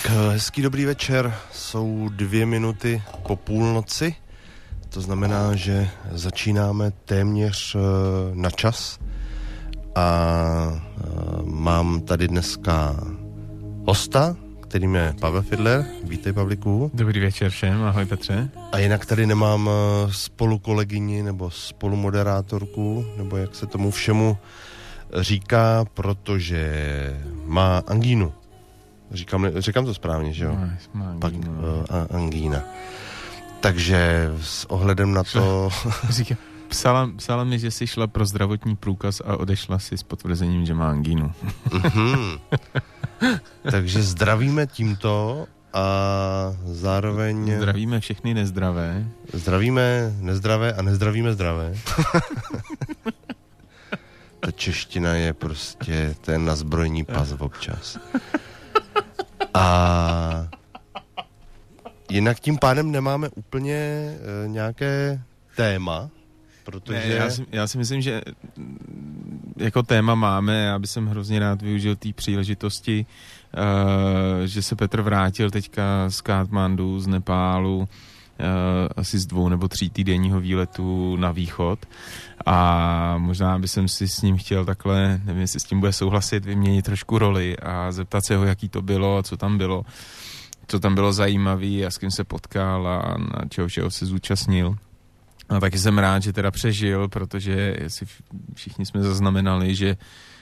Hezký dobrý večer, jsou 2 minuty po půlnoci, to znamená, že začínáme téměř na čas a mám tady dneska hosta, kterým je Pavel Fidler. Vítej, Pavlíku. Dobrý večer všem, ahoj Petře. A jinak tady nemám spolukolegyni nebo spolumoderátorku, nebo jak se tomu všemu říká, protože má angínu. Říkám to správně, že jo? Pak angína. Takže s ohledem na to... Psala mi, že jsi šla pro zdravotní průkaz a odešla si s potvrzením, že má angínu. Takže zdravíme tímto a zároveň... Zdravíme všechny nezdravé. Zdravíme nezdravé a nezdravíme zdravé. Ta čeština je prostě ten na zbrojní pas občas. A jinak tím pádem nemáme úplně nějaké téma, protože... Ne, já si myslím, že jako téma máme, já bych hrozně rád využil té příležitosti, že se Petr vrátil teďka z Katmandu, z Nepálu, asi z 2 nebo 3 týdenního výletu na východ a možná by jsem si s ním chtěl takhle, nevím, jestli s tím bude souhlasit, vyměnit trošku roli a zeptat se ho, jaký to bylo a co tam bylo zajímavý a s kým se potkal a na čeho se zúčastnil. A taky jsem rád, že teda přežil, protože si všichni jsme zaznamenali, že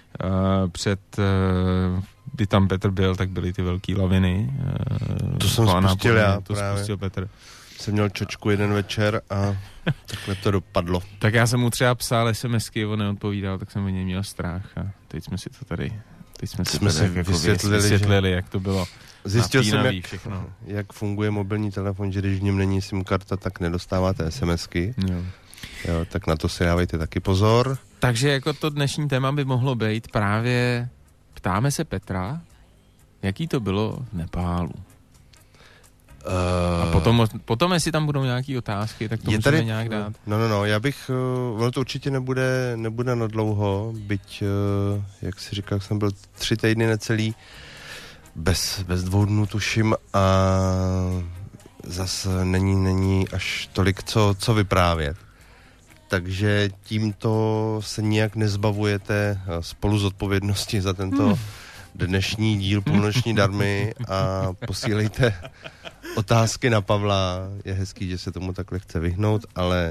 kdy tam Petr byl, tak byly ty velký laviny. To jsem spustil já to právě. Spustil Petr. Jsem měl čočku jeden večer a takhle to dopadlo. Tak já jsem mu třeba psal SMSky, on neodpovídal, tak jsem o něj měl strach a teď jsme si to tady vysvětlili, jak to bylo. Zjistil jsem, jak funguje mobilní telefon, že když v něm není SIM karta, tak nedostáváte SMSky. Jo, tak na to si dávejte taky pozor. Takže jako to dnešní téma by mohlo být právě, ptáme se Petra, jaký to bylo v Nepálu. A potom, jestli tam budou nějaké otázky, tak to můžeme tady nějak dát. No, já bych, ono to určitě nebude na dlouho, byť, jak si říkal, jsem byl 3 týdny necelý, bez 2 dnů tuším a zase není až tolik co vyprávět. Takže tímto se nijak nezbavujete spolu zodpovědnosti za tento dnešní díl Půlnoční darmy a posílejte otázky na Pavla. Je hezký, že se tomu takhle chce vyhnout, ale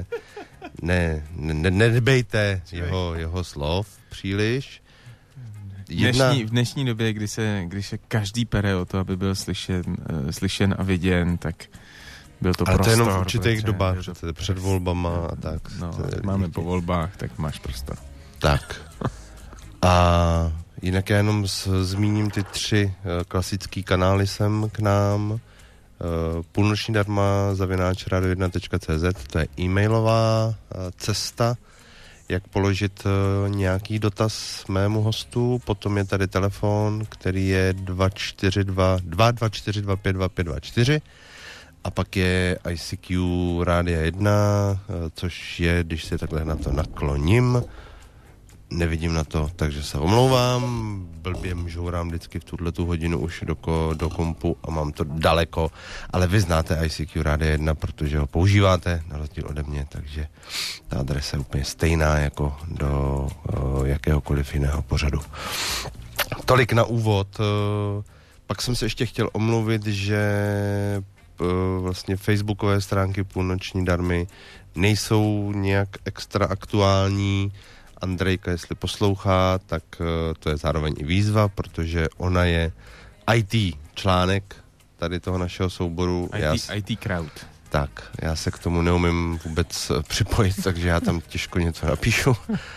nedbejte jeho slov příliš. V dnešní době, kdy se každý pere o to, aby byl slyšen a viděn, tak byl to ale prostor. Ale to jenom v určitých dobách, před volbama a tak. No, máme po volbách, tak máš prostor. Tak. A jinak já jenom zmíním ty 3 klasický kanály sem k nám. Půlnoční darma @radio1.cz, to je e-mailová cesta, jak položit nějaký dotaz mému hostu. Potom je tady telefon, který je 224252524 a pak je ICQ Rádia 1, což je, když se takhle na to nakloním, nevidím na to, takže se omlouvám, blbě žourám vždycky v tuhletu hodinu už do kompu a mám to daleko, ale vy znáte ICQ Rádia 1, protože ho používáte, na rozdíl ode mě, takže ta adresa je úplně stejná jako do jakéhokoliv jiného pořadu. Tolik na úvod. Pak jsem se ještě chtěl omluvit, že vlastně facebookové stránky Půlnoční darmy nejsou nějak extra aktuální. Andrejka, jestli poslouchá, tak to je zároveň i výzva, protože ona je IT článek tady toho našeho souboru. IT crowd. Tak, já se k tomu neumím vůbec připojit, takže já tam těžko něco napíšu.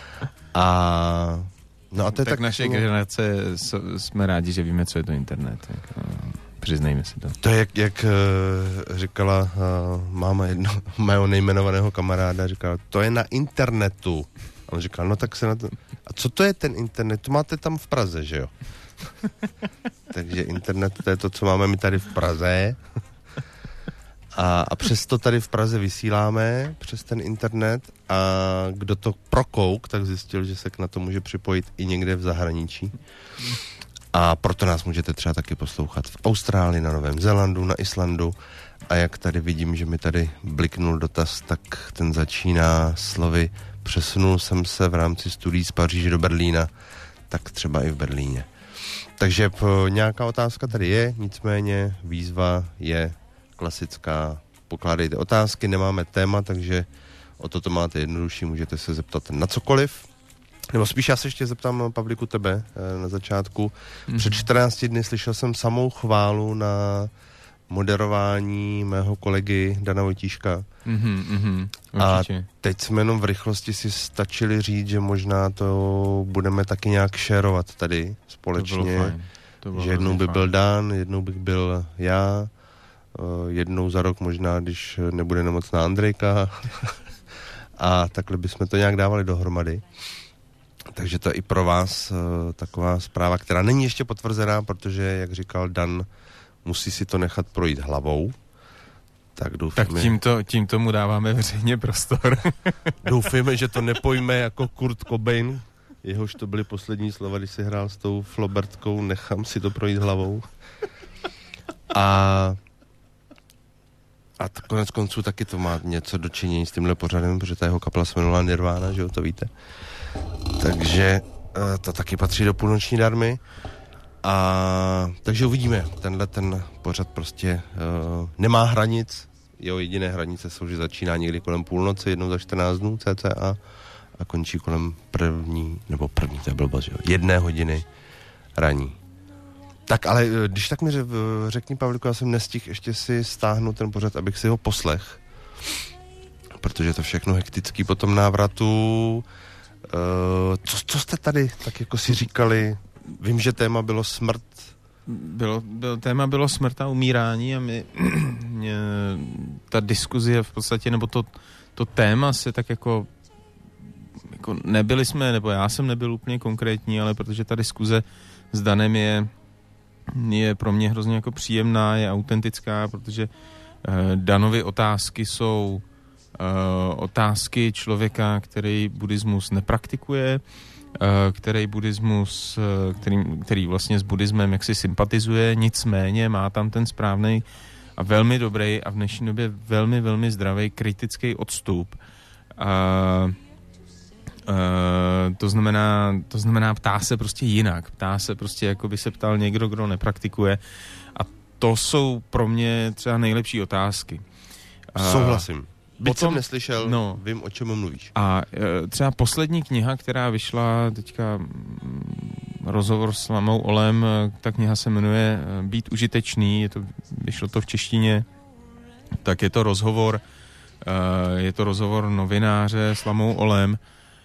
A to je tak naše generace jsme rádi, že víme, co je to internet. Přiznejme si to. To je, jak říkala máma mého nejmenovaného kamaráda, říkala, to je na internetu. A on říkal, no tak se na to... A co to je ten internet? To máte tam v Praze, že jo? Takže internet, to je to, co máme my tady v Praze. A přesto tady v Praze vysíláme přes ten internet a kdo to prokouk, tak zjistil, že se na to může připojit i někde v zahraničí. A proto nás můžete třeba taky poslouchat v Austrálii, na Novém Zélandu, na Islandu. A jak tady vidím, že mi tady bliknul dotaz, tak ten začíná slovy: přesunul jsem se v rámci studií z Paříže do Berlína, tak třeba i v Berlíně. Takže nějaká otázka tady je, nicméně výzva je klasická. Pokládejte otázky, nemáme téma, takže o toto máte jednodušší, můžete se zeptat na cokoliv. Nebo spíš já se ještě zeptám, Pavlíku, tebe na začátku. Před 14 dny slyšel jsem samou chválu na moderování mého kolegy Dana Vojtíška. A teď jsme jenom v rychlosti si stačili říct, že možná to budeme taky nějak šerovat tady společně. Že jednou by byl Dan, jednou bych byl já, jednou za rok možná, když nebude nemocná Andrejka. A takhle bychom to nějak dávali dohromady. Takže to je i pro vás taková zpráva, která není ještě potvrzená, protože, jak říkal Dan, musí si to nechat projít hlavou. Tak doufíme... Tak tímto mu dáváme veřejně prostor. Doufíme, že to nepojme jako Kurt Cobain, jehož to byly poslední slova, když si hrál s tou Flobertkou, nechám si to projít hlavou. A konec konců taky to má něco dočinění s tímhle pořadem, protože ta jeho kapela se jmenovala Nirvana, že jo, to víte. Takže to taky patří do půlnoční darmy. Takže uvidíme. Ten pořad prostě nemá hranic. Jeho jediné hranice jsou, že začíná někdy kolem půlnoci, jednou za 14 dnů cca a končí kolem první, to je blbost, jo, 1 hodiny raní. Tak ale když tak mi řekni, Pavliku, já jsem nestihl ještě si stáhnout ten pořad, abych si ho poslech, protože to všechno hektický po tom návratu. Co jste tady tak jako si říkali? Vím, že téma bylo smrt. Téma bylo smrt a umírání a ta diskuze v podstatě, nebo to téma se tak jako nebyli jsme, nebo já jsem nebyl úplně konkrétní, ale protože ta diskuze s Danem je pro mě hrozně jako příjemná, je autentická, protože Danovy otázky jsou otázky člověka, který buddhismus nepraktikuje, který vlastně s buddhismem jaksi sympatizuje, nicméně má tam ten správnej a velmi dobrý a v dnešní době velmi, velmi zdravý kritický odstup. To znamená ptá se prostě jinak. Ptá se prostě, jako by se ptal někdo, kdo nepraktikuje. A to jsou pro mě třeba nejlepší otázky. Souhlasím. Byť jsem neslyšel, vím, o čem mluvíš. A třeba poslední kniha, která vyšla teďka, rozhovor s Lamou Olem, ta kniha se jmenuje Být užitečný, vyšlo to v češtině, tak je to rozhovor novináře s Lamou Olem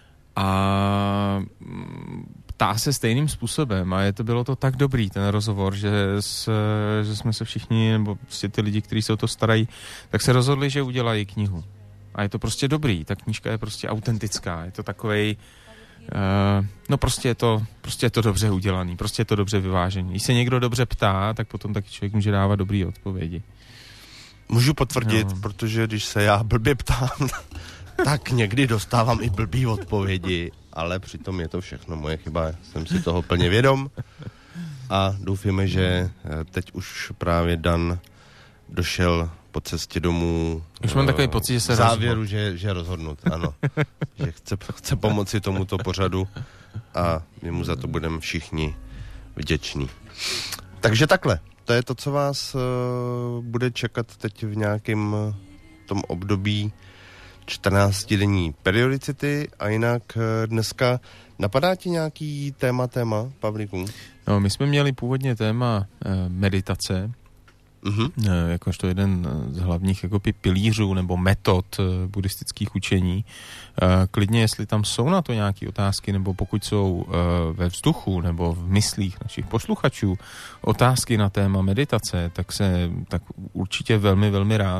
a ptá se stejným způsobem a bylo to tak dobrý, ten rozhovor, že jsme se všichni, nebo prostě ty lidi, kteří se o to starají, tak se rozhodli, že udělají knihu. A je to prostě dobrý, ta knížka je prostě autentická, je to takovej, prostě je to dobře udělaný, prostě je to dobře vyvážený. Když se někdo dobře ptá, tak potom taky člověk může dávat dobrý odpovědi. Můžu potvrdit, protože když se já blbě ptám, tak někdy dostávám i blbý odpovědi, ale přitom je to všechno moje chyba, jsem si toho plně vědom a doufíme, že teď už právě Dan došel po cestě domů. Už mám takový pocit, že se závěru, že je rozhodnut, ano. Že chce pomoci tomuto pořadu a my mu za to budeme všichni vděční. Takže takhle, to je to, co vás bude čekat teď v nějakém tom období 14denní periodicity a jinak dneska napadá ti nějaký téma, Pavlíku? No, my jsme měli původně téma meditace, jakožto jeden z hlavních jako pilířů nebo metod buddhistických učení. Klidně, jestli tam jsou na to nějaké otázky, nebo pokud jsou ve vzduchu nebo v myslích našich posluchačů otázky na téma meditace, tak určitě velmi, velmi rád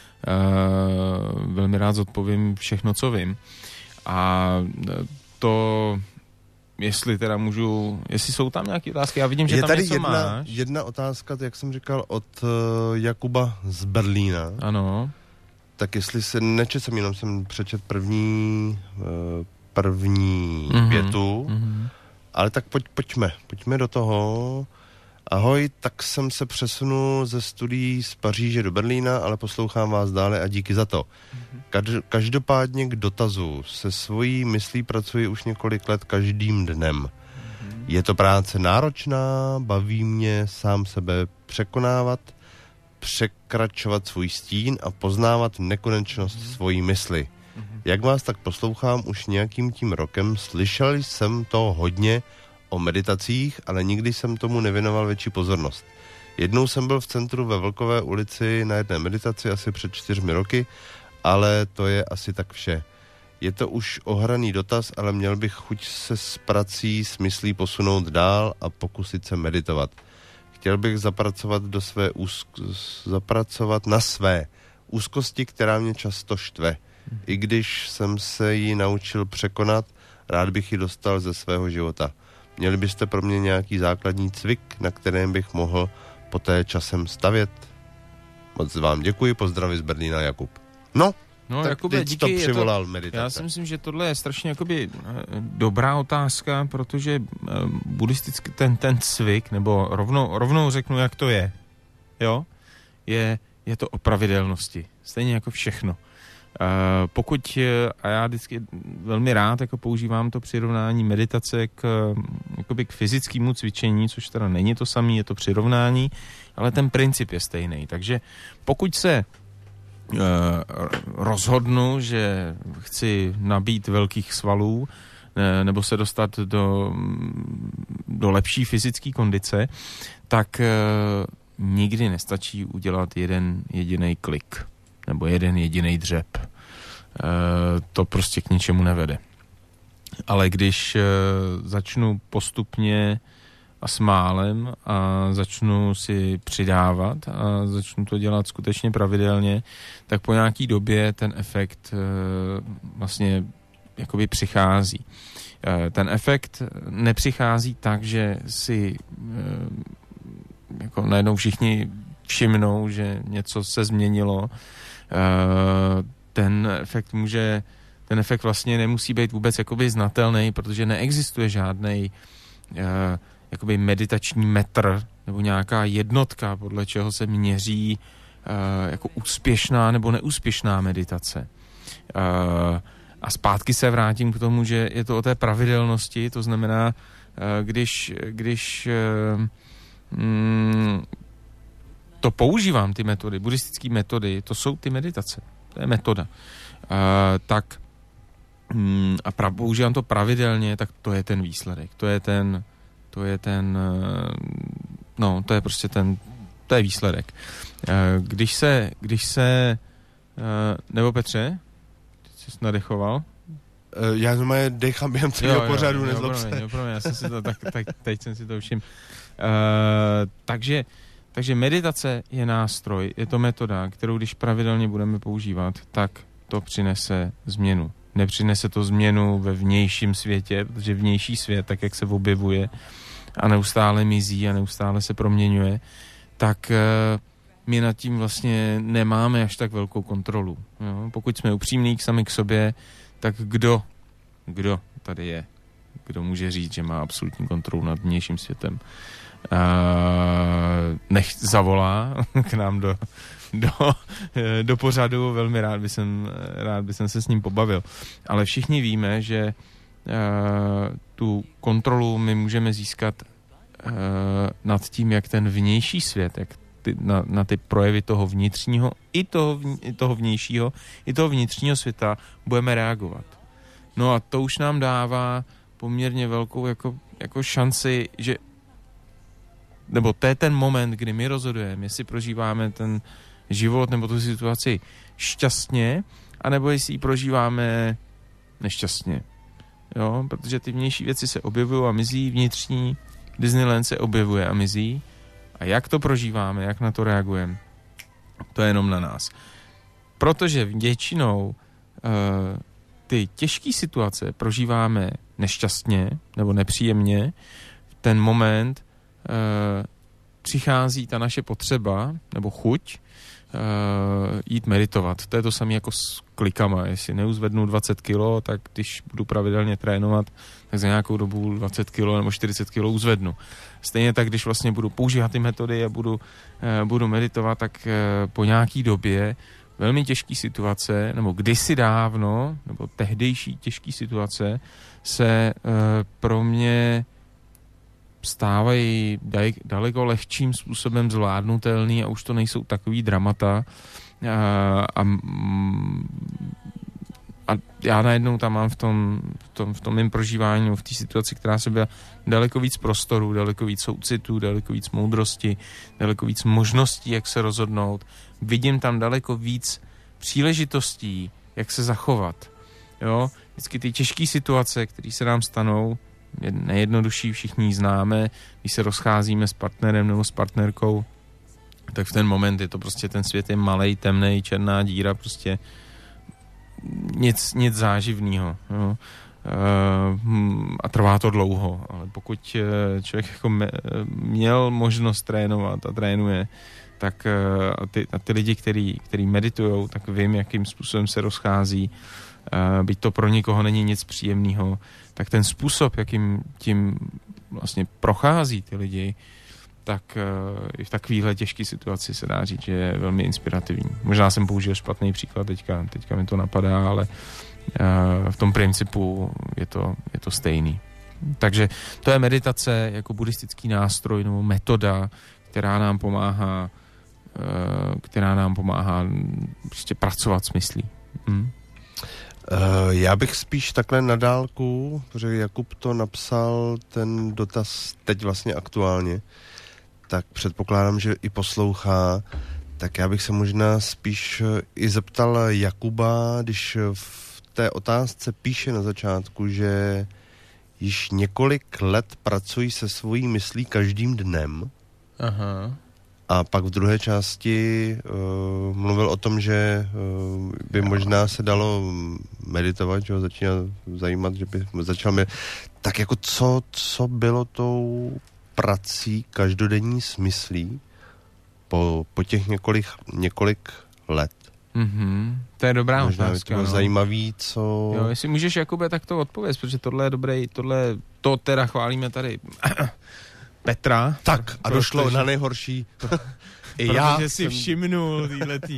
zodpovím všechno, co vím. A to, jestli jsou tam nějaké otázky, já vidím, že tam něco máš. Je tady jedna otázka, jak jsem říkal, od Jakuba z Berlína. Ano. Tak jestli se nečet jsem, jenom jsem přečet první větu Ale tak pojďme do toho. Ahoj, tak jsem se přesunul ze studií z Paříže do Berlína, ale poslouchám vás dále a díky za to. Každopádně k dotazu. Se svojí myslí pracuji už několik let každým dnem. Je to práce náročná, baví mě sám sebe překonávat, překračovat svůj stín a poznávat nekonečnost svojí mysli. Jak vás tak poslouchám už nějakým tím rokem, slyšel jsem to hodně o meditacích, ale nikdy jsem tomu nevěnoval větší pozornost. Jednou jsem byl v centru ve Vlkové ulici na jedné meditaci asi před 4 roky, ale to je asi tak vše. Je to už ohraný dotaz, ale měl bych chuť se s prací s myslí posunout dál a pokusit se meditovat. Chtěl bych zapracovat na své úzkosti, která mě často štve. I když jsem se ji naučil překonat, rád bych ji dostal ze svého života. Měli byste pro mě nějaký základní cvik, na kterém bych mohl poté časem stavět? Moc vám děkuji, pozdraví z Berlína, Jakub. No tak Jakube, díky, to přivolal meditace. Já si myslím, že tohle je strašně jakoby dobrá otázka, protože buddhistický ten cvik, nebo rovnou řeknu, jak to je, jo, je to o pravidelnosti, stejně jako všechno. Pokud, a já vždycky velmi rád jako používám to přirovnání meditace k fyzickému cvičení, což teda není to samé, je to přirovnání, ale ten princip je stejný. Takže pokud se rozhodnu, že chci nabít velkých svalů nebo se dostat do lepší fyzické kondice, tak nikdy nestačí udělat jeden jediný klik nebo jeden jediný dřep. To prostě k ničemu nevede. Ale když začnu postupně a s málem a začnu si přidávat a začnu to dělat skutečně pravidelně, tak po nějaký době ten efekt vlastně jakoby přichází. Ten efekt nepřichází tak, že si jako najednou všichni všimnou, že něco se změnilo. Ten efekt vlastně nemusí být vůbec jakoby znatelný, protože neexistuje žádnej jakoby meditační metr nebo nějaká jednotka, podle čeho se měří jako úspěšná nebo neúspěšná meditace. A zpátky se vrátím k tomu, že je to o té pravidelnosti, to znamená, když to používám, ty metody, buddhistické metody, to jsou ty meditace, to je metoda, tak a používám to pravidelně, tak to je ten výsledek, to je prostě to je výsledek. Když se nebo Petře, ty jsi nadechoval? Já normálně dechám během celého pořadu, nezlob se. Já jsem si to, teď jsem si to všiml. Takže meditace je nástroj, je to metoda, kterou když pravidelně budeme používat, tak to přinese změnu. Nepřinese to změnu ve vnějším světě, protože vnější svět, tak jak se objevuje a neustále mizí a neustále se proměňuje, tak my nad tím vlastně nemáme až tak velkou kontrolu. Jo? Pokud jsme upřímní sami k sobě, tak kdo tady je? Kdo může říct, že má absolutní kontrolu nad vnějším světem? Nech zavolá k nám do pořadu, velmi rád by jsem se s ním pobavil. Ale všichni víme, že tu kontrolu my můžeme získat nad tím, jak ten vnější svět, jak na ty projevy toho vnitřního i toho vnějšího, i toho vnitřního světa budeme reagovat. No a to už nám dává poměrně velkou jako šanci, že nebo to je ten moment, kdy my rozhodujeme, jestli prožíváme ten život nebo tu situaci šťastně, anebo jestli ji prožíváme nešťastně. Jo, protože ty vnější věci se objevují a mizí, vnitřní Disneyland se objevuje a mizí. A jak to prožíváme, jak na to reagujeme, to je jenom na nás. Protože většinou ty těžké situace prožíváme nešťastně nebo nepříjemně. V ten moment přichází ta naše potřeba nebo chuť jít meditovat. To je to samé jako s klikama. Jestli neuzvednu 20 kilo, tak když budu pravidelně trénovat, tak za nějakou dobu 20 kg nebo 40 kg uzvednu. Stejně tak, když vlastně budu používat ty metody a budu meditovat, tak po nějaký době velmi těžké situace, nebo kdysi dávno, nebo tehdejší těžké situace se pro mě stávají daleko lehčím způsobem zvládnutelný a už to nejsou takový dramata. A já najednou tam mám v tom mým prožívání, v té situaci, která se byla daleko víc prostoru, daleko víc soucitu, daleko víc moudrosti, daleko víc možností, jak se rozhodnout. Vidím tam daleko víc příležitostí, jak se zachovat. Jo? Vždycky ty těžké situace, které se nám stanou, je nejjednodušší, všichni známe, když se rozcházíme s partnerem nebo s partnerkou, tak v ten moment je to prostě, ten svět je malej, temnej, černá díra, prostě nic záživného. Jo. A trvá to dlouho, ale pokud člověk jako měl možnost trénovat a trénuje, tak ty lidi, který meditujou, tak vím, jakým způsobem se rozchází, byť to pro nikoho není nic příjemného, tak ten způsob, jakým tím vlastně prochází ty lidi, tak i v takovéhle těžké situaci se dá říct, že je velmi inspirativní. Možná jsem použil špatný příklad teďka mi to napadá, ale v tom principu je to stejný. Takže to je meditace jako buddhistický nástroj nebo metoda, která nám pomáhá prostě pracovat s myslí. Já bych spíš takhle na dálku, protože Jakub to napsal ten dotaz teď vlastně aktuálně, tak předpokládám, že i poslouchá, tak já bych se možná spíš i zeptal Jakuba, když v té otázce píše na začátku, že již několik let pracují se svojí myslí každým dnem. Aha. A pak v druhé části mluvil o tom, že by možná se dalo meditovat, že ho začíná zajímat, že by začal tak jako co bylo tou prací každodenní smyslí po těch několik let. Mm-hmm. To je dobrá možná otázka. Možná zajímavý, co... Jo, jestli můžeš, Jakube, tak to odpověz, protože tohle je dobrý, to teda chválíme tady Petra. Tak, a došlo na nejhorší. Protože si všimnul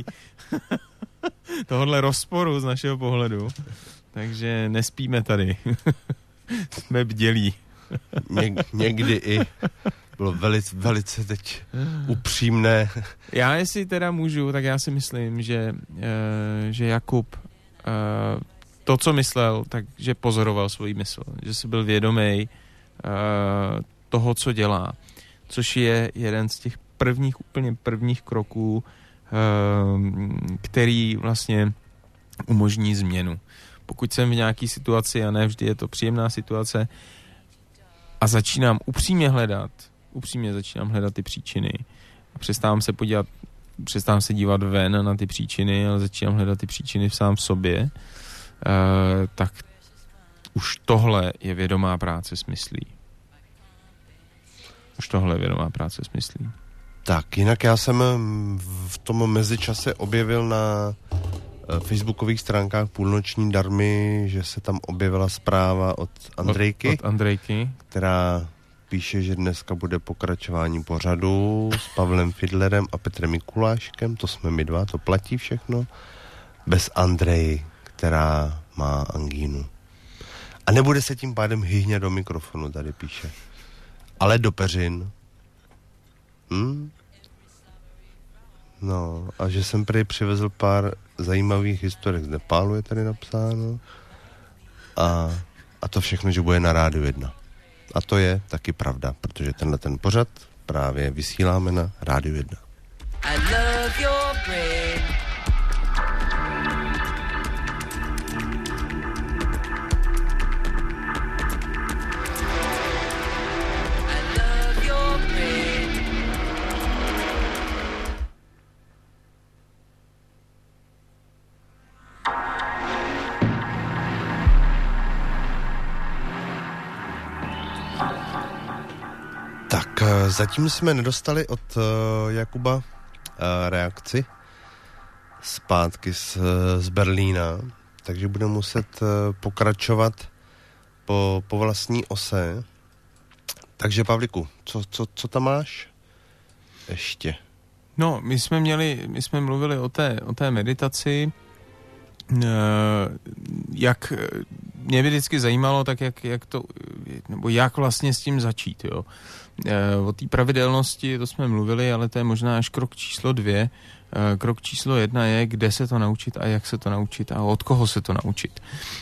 tohohle rozporu z našeho pohledu. Takže nespíme tady. Jsme bdělí. Někdy i bylo velice teď upřímné. Já jestli teda můžu, tak já si myslím, že Jakub to, co myslel, takže pozoroval svůj mysl. Že si byl vědomý toho, co dělá. Což je jeden z těch úplně prvních kroků, který vlastně umožní změnu. Pokud jsem v nějaký situaci, a ne vždy je to příjemná situace, a upřímně začínám hledat ty příčiny. A přestávám se dívat ven na ty příčiny, ale začínám hledat ty příčiny sám v sobě, tak už tohle je vědomá práce s myslí. Tak, jinak já jsem v tom mezičase objevil na facebookových stránkách Půlnoční darmy, že se tam objevila zpráva od Andrejky, která píše, že dneska bude pokračování pořadu s Pavlem Fidlerem a Petrem Mikuláškem, to jsme my dva, to platí všechno, bez Andreji, která má angínu. A nebude se tím pádem hyhňat do mikrofonu, tady píše. Ale do peřin. No, a že jsem prý přivezl pár zajímavých historek z Nepálu, je tady napsáno. A to všechno, že bude na Rádiu 1. A to je taky pravda, protože ten pořad právě vysíláme na Rádiu 1. I love your brain. Zatím jsme nedostali od Jakuba reakci zpátky z Berlína, takže budeme muset pokračovat po vlastní ose. Takže Pavliku, co tam máš ještě? No, my jsme mluvili o té meditaci, jak mě by vždycky zajímalo, tak jak to, nebo jak vlastně s tím začít, jo. O té pravidelnosti, to jsme mluvili, ale to je možná až krok číslo 2. Krok číslo 1 je, kde se to naučit a jak se to naučit a od koho se to naučit.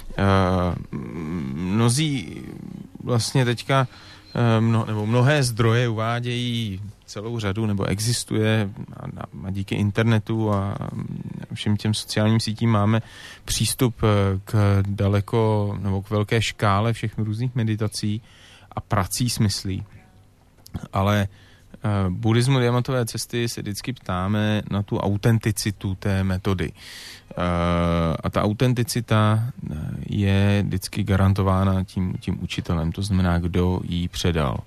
Mnozí vlastně teďka nebo mnohé zdroje uvádějí celou řadu, nebo existuje a díky internetu a všem těm sociálním sítím máme přístup k daleko, nebo k velké škále všech různých meditací a prací s myslí. Ale buddhismu diamantové cesty se vždycky ptáme na tu autenticitu té metody. A ta autenticita je vždycky garantována tím učitelem, to znamená, kdo ji předal.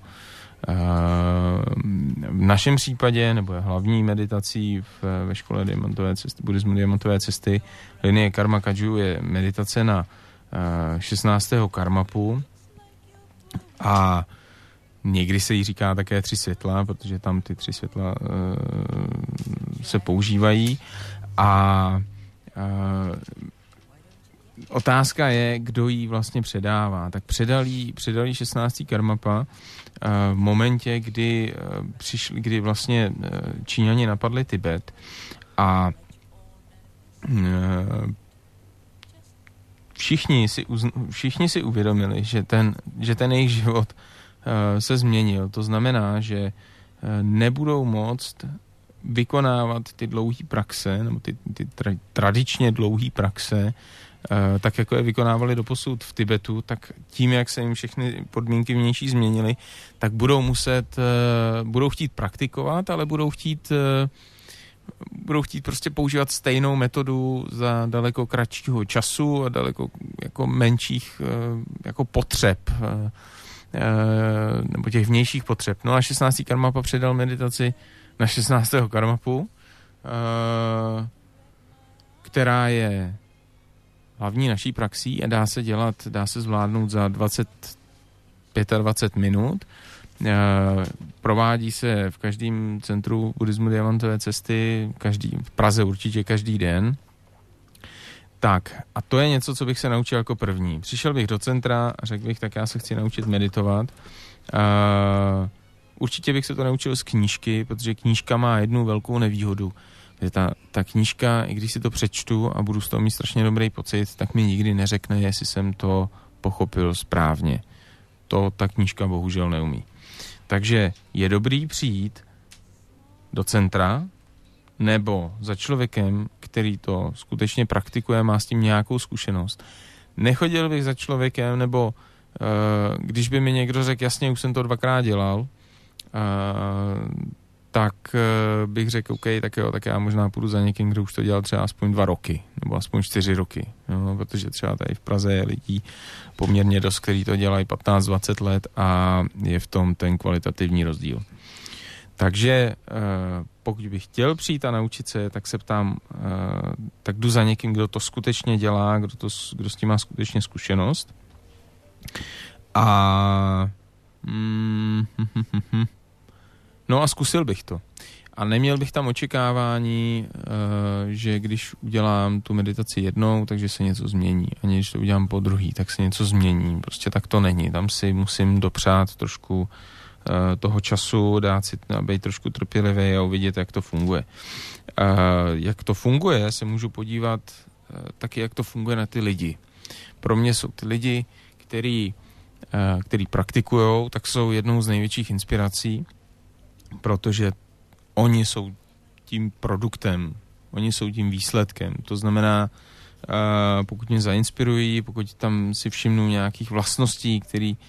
V našem případě, nebo hlavní meditací ve škole diamantové cesty, buddhismu diamantové cesty, linie Karma Kagyu je meditace na 16. karmapu a někdy se jí říká také 3 světla, protože tam ty 3 světla se používají a otázka je, kdo jí vlastně předává. Tak předali 16. karmapa v momentě, kdy vlastně Číňani napadli Tibet a všichni si uvědomili, že ten jejich život se změnil. To znamená, že nebudou moct vykonávat ty dlouhé praxe, nebo ty tradičně dlouhé praxe, tak jako je vykonávali doposud v Tibetu, tak tím, jak se jim všechny podmínky vnější změnily, tak budou chtít praktikovat, ale budou chtít prostě používat stejnou metodu za daleko kratšího času a daleko jako menších jako potřeb nebo těch vnějších potřeb. No a 16. karmapa předal meditaci na 16. karmapu, která je hlavní naší praxí a dá se zvládnout za 25 minut. Provádí se v každém centru buddhismu diamantové cesty, v Praze určitě každý den. Tak, a to je něco, co bych se naučil jako první. Přišel bych do centra a řekl bych, tak já se chci naučit meditovat. Určitě bych se to naučil z knížky, protože knížka má jednu velkou nevýhodu. Ta knížka, i když si to přečtu a budu z toho mít strašně dobrý pocit, tak mi nikdy neřekne, jestli jsem to pochopil správně. To ta knížka bohužel neumí. Takže je dobrý přijít do centra nebo za člověkem, který to skutečně praktikuje, má s tím nějakou zkušenost. Nechodil bych za člověkem, nebo když by mi někdo řekl, jasně, už jsem to 2krát dělal, tak bych řekl, OK, tak jo, tak já možná půjdu za někým, kdo už to dělal třeba aspoň 2 roky, nebo aspoň 4 roky, jo, protože třeba tady v Praze je lidí poměrně dost, který to dělají 15-20 let a je v tom ten kvalitativní rozdíl. Takže pokud bych chtěl přijít a naučit se, tak se ptám, tak jdu za někým, kdo to skutečně dělá, kdo s tím má skutečně zkušenost. No a zkusil bych to. A neměl bych tam očekávání, že když udělám tu meditaci jednou, takže se něco změní. Ani když to udělám po druhý, tak se něco změní. Prostě tak to není. Tam si musím dopřát trošku toho času, dát si, být trošku trpělivý a uvidět, jak to funguje. Jak to funguje, se můžu podívat taky, jak to funguje na ty lidi. Pro mě jsou ty lidi, který praktikujou, tak jsou jednou z největších inspirací, protože oni jsou tím produktem, oni jsou tím výsledkem. To znamená, pokud mě zainspirují, pokud tam si všimnu nějakých vlastností,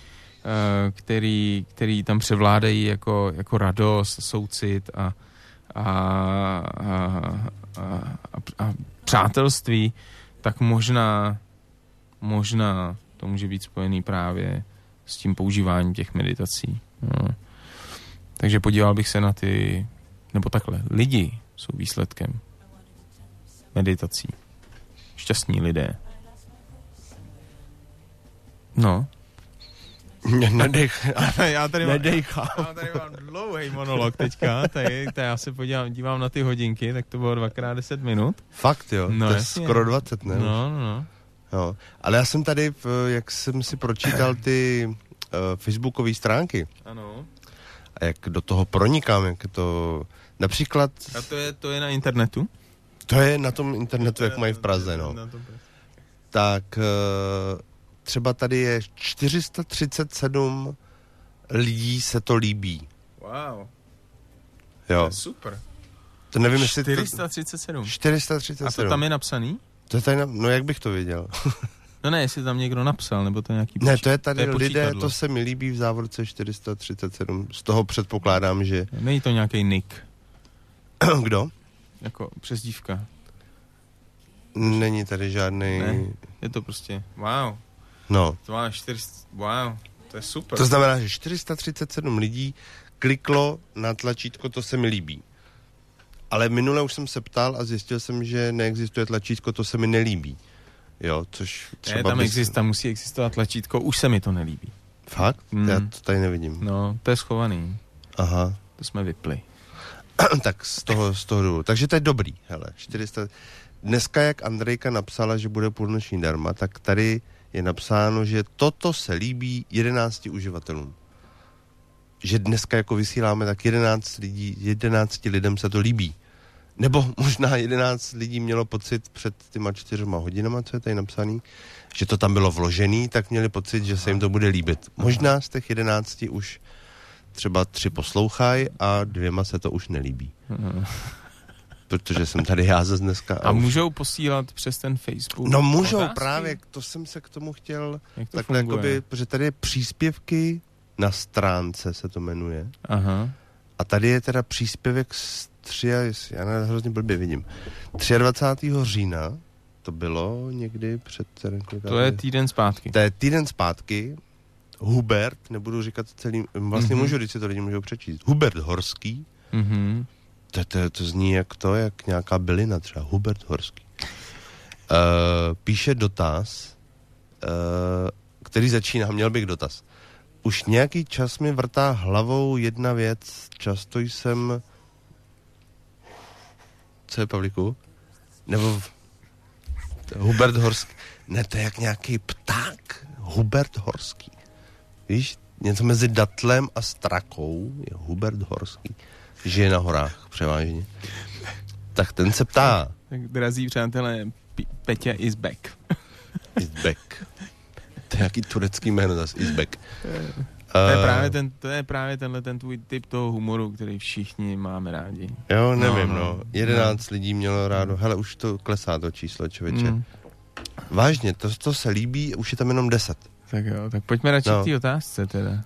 který tam převládají jako radost, soucit a přátelství, tak možná to může být spojený právě s tím používáním těch meditací. No. Takže podíval bych se na ty, nebo takhle, lidi jsou výsledkem meditací. Šťastní lidé. No, Já tady Nedejchám. mám dlouhý monolog teďka, tady já se dívám na ty hodinky, tak to bylo 2x10 minut. Fakt jo, No, to je jasně. skoro 20, ne? No. Jo. Ale já jsem tady, jak jsem si pročítal ty facebookové stránky, Ano. a jak do toho pronikám, jak to například... A to je na internetu? To je na tom internetu, jak mají v Praze, no. Tak třeba tady je 437 lidí se to líbí. Wow. Jo. To je super. To nevím, jestli 437. 437. A to tam je napsaný? To je tady, no jak bych to věděl? No ne, jestli tam někdo napsal, nebo to je nějaký Ne, to je tady lidé, počítadlo. to se mi líbí v závorce 437. Z toho předpokládám, že... Není to nějaký nick, Kdo? jako přezdívka. Není tady žádný... Ne, je to prostě, wow. No. To má 400, wow, to je super. To znamená, že 437 lidí kliklo na tlačítko to se mi líbí. Ale minule už jsem se ptal a zjistil jsem, že neexistuje tlačítko to se mi nelíbí. Jo, což třeba... Tam musí existovat tlačítko, už se mi to nelíbí. Fakt? Já to tady nevidím. No, to je schovaný. Aha. To jsme vypli. Tak z toho důvodu. Takže to je dobrý, hele. 400... Dneska, jak Andrejka napsala, že bude půlnoční darma, tak tady je napsáno, že toto se líbí 11 uživatelům. Že dneska jako vysíláme, tak 11 lidem se to líbí. Nebo možná 11 lidí mělo pocit před těma 4 hodinama, co je tady napsaný, že to tam bylo vložený, tak měli pocit, že se jim to bude líbit. Možná z těch 11 už třeba 3 poslouchají a 2 se to už nelíbí. Protože jsem tady já zase dneska. A můžou posílat přes ten Facebook? No můžou, otázky? právě, to jsem se k tomu chtěl. Jak to takhle funguje? jakoby, protože tady je příspěvky na stránce, se to jmenuje. Aha. A tady je teda příspěvek z já hrozně blbě vidím. 23. října, to bylo někdy před... To je týden zpátky. To je týden zpátky. Hubert, nebudu říkat celý, vlastně můžu říct, si to lidi můžou přečíst. Hubert Horský, to zní jak nějaká bylina třeba, Hubert Horský. Píše dotaz, který začíná, měl bych dotaz. Už nějaký čas mi vrtá hlavou jedna věc, často jsem... Co je, Pavlíku? Nebo... Hubert Horský. Ne, to je jak nějaký pták. Hubert Horský. Víš, něco mezi datlem a strakou je Hubert Horský. Žije na horách převážně. Tak ten se ptá. Tak drazí přátelé, Peťa is back. Is back. To je nějaký turecký jméno zase, is back. To je právě ten tvůj typ toho humoru, který všichni máme rádi. Jo, nevím, no. 11 lidí mělo rádo. Hele, už to klesá to číslo, člověče. Vážně, to se líbí, už je tam jenom 10. Tak jo, tak pojďme radši k té otázce teda.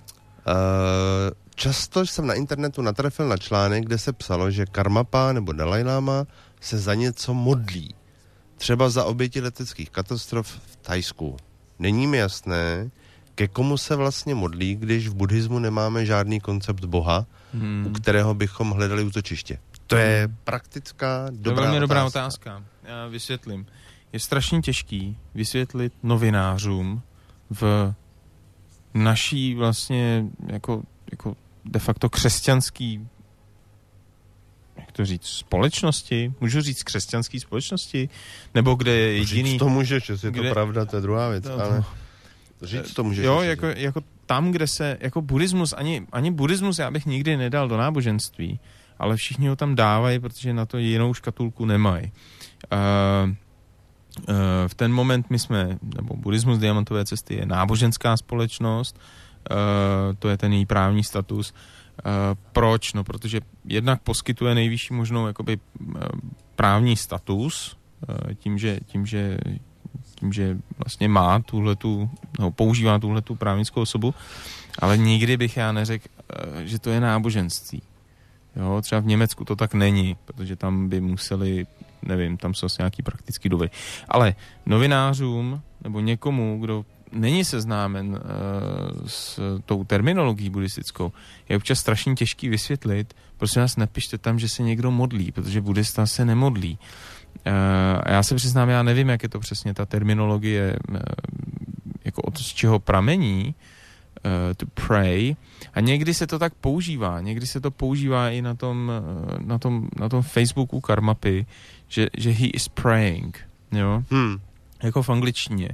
Často jsem na internetu natrefil na článek, kde se psalo, že Karmapa nebo Dalaj Lama se za něco modlí. Třeba za oběti leteckých katastrof v Thajsku. Není mi jasné, ke komu se vlastně modlí, když v buddhismu nemáme žádný koncept Boha, u kterého bychom hledali útočiště. To je praktická, dobrá velmi dobrá otázka. Já vysvětlím. Je strašně těžký vysvětlit novinářům v naší vlastně jako de facto křesťanský, jak to říct, společnosti, můžu říct křesťanský společnosti, nebo kde je jediný... Říct to můžeš, jestli je to pravda, to je druhá věc, ale říct to můžeš. Jo, jako tam, kde se, jako buddhismus, ani buddhismus já bych nikdy nedal do náboženství, ale všichni ho tam dávají, protože na to jinou škatulku nemají. V ten moment nebo buddhismus Diamantové cesty je náboženská společnost, to je ten její právní status. Proč? No, protože jednak poskytuje nejvyšší možnou jakoby právní status, tím, že vlastně má používá tuhletu právnickou osobu, ale nikdy bych já neřekl, že to je náboženství. Jo, třeba v Německu to tak není, protože tam by museli, nevím, tam jsou asi nějaký praktický důvody. Ale novinářům nebo někomu, kdo není seznámen s tou terminologií buddhistickou, je občas strašně těžký vysvětlit. Prosím vás, napište tam, že se někdo modlí, protože buddhista se nemodlí. A já se přiznám, já nevím, jak je to přesně ta terminologie, jako od čeho pramení, to pray. A někdy se to tak používá. Někdy se to používá i na tom Facebooku Karmapy, že he is praying. Jo? Jako v angličtině.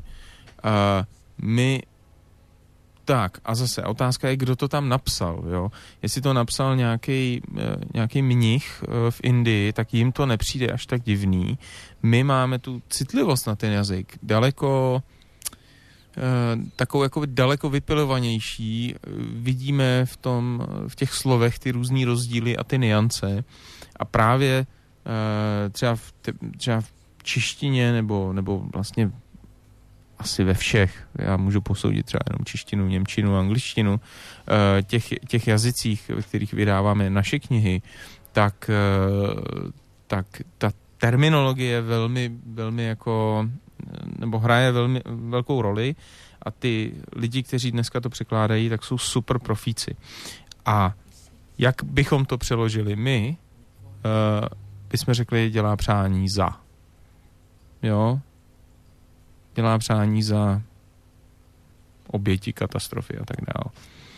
Tak, a zase otázka je, kdo to tam napsal, jo. Jestli to napsal nějaký mnich v Indii, tak jim to nepřijde až tak divný. My máme tu citlivost na ten jazyk takovou jako daleko vypilovanější. Vidíme v těch slovech ty různý rozdíly a ty nuance. A právě třeba v češtině nebo vlastně asi ve všech, já můžu posoudit třeba jenom češtinu, němčinu, angličtinu, těch jazycích, ve kterých vydáváme naše knihy, tak ta terminologie je velmi, velmi jako, nebo hraje velmi velkou roli a ty lidi, kteří dneska to překládají, tak jsou super profíci. A jak bychom to přeložili my, bychom řekli, dělá přání za. Jo? Dělá přání za oběti katastrofy a tak dále.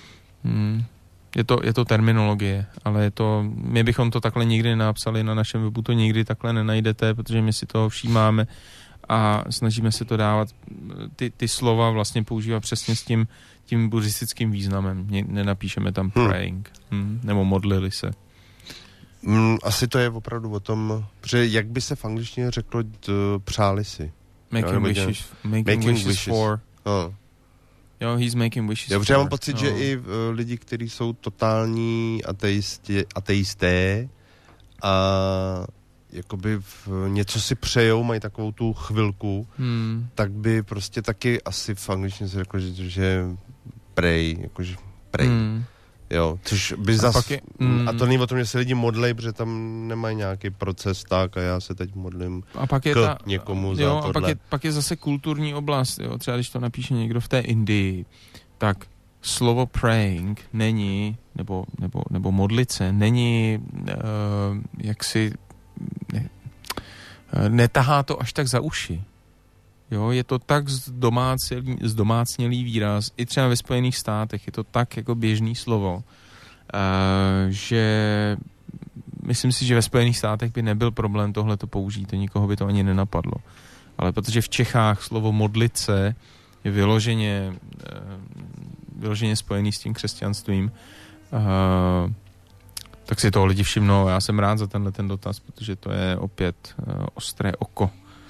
Je to terminologie, ale my bychom to takhle nikdy nenapsali, na našem webu to nikdy takhle nenajdete, protože my si toho všímáme a snažíme se to dávat, ty slova vlastně používat přesně s tím buddhistickým významem. Nenapíšeme tam praying, nebo modlili se. Asi to je opravdu o tom, že jak by se v angličtině řeklo přáli si. Making wishes for. Jo, he's making wishes for. Já mám pocit, že i lidi, kteří jsou totální ateisté a jakoby něco si přejou, mají takovou tu chvilku, tak by prostě taky asi v angličtině se řeklo, že pray, jakože pray. Jo, což by a to není o tom, že se lidi modlí, protože tam nemají nějaký proces tak a já se teď modlím a pak je někomu za jo, tohle. A pak je zase kulturní oblast, jo, třeba když to napíše někdo v té Indii, tak slovo praying není, nebo modlit se, není jaksi netahá to až tak za uši. Jo, je to tak zdomácnělý výraz, i třeba ve Spojených státech je to tak jako běžný slovo, že myslím si, že ve Spojených státech by nebyl problém tohleto použít, nikoho by to ani nenapadlo. Ale protože v Čechách slovo modlit se je vyloženě spojený s tím křesťanstvím, tak si toho lidi všimnou. Já jsem rád za ten dotaz, protože to je opět ostré oko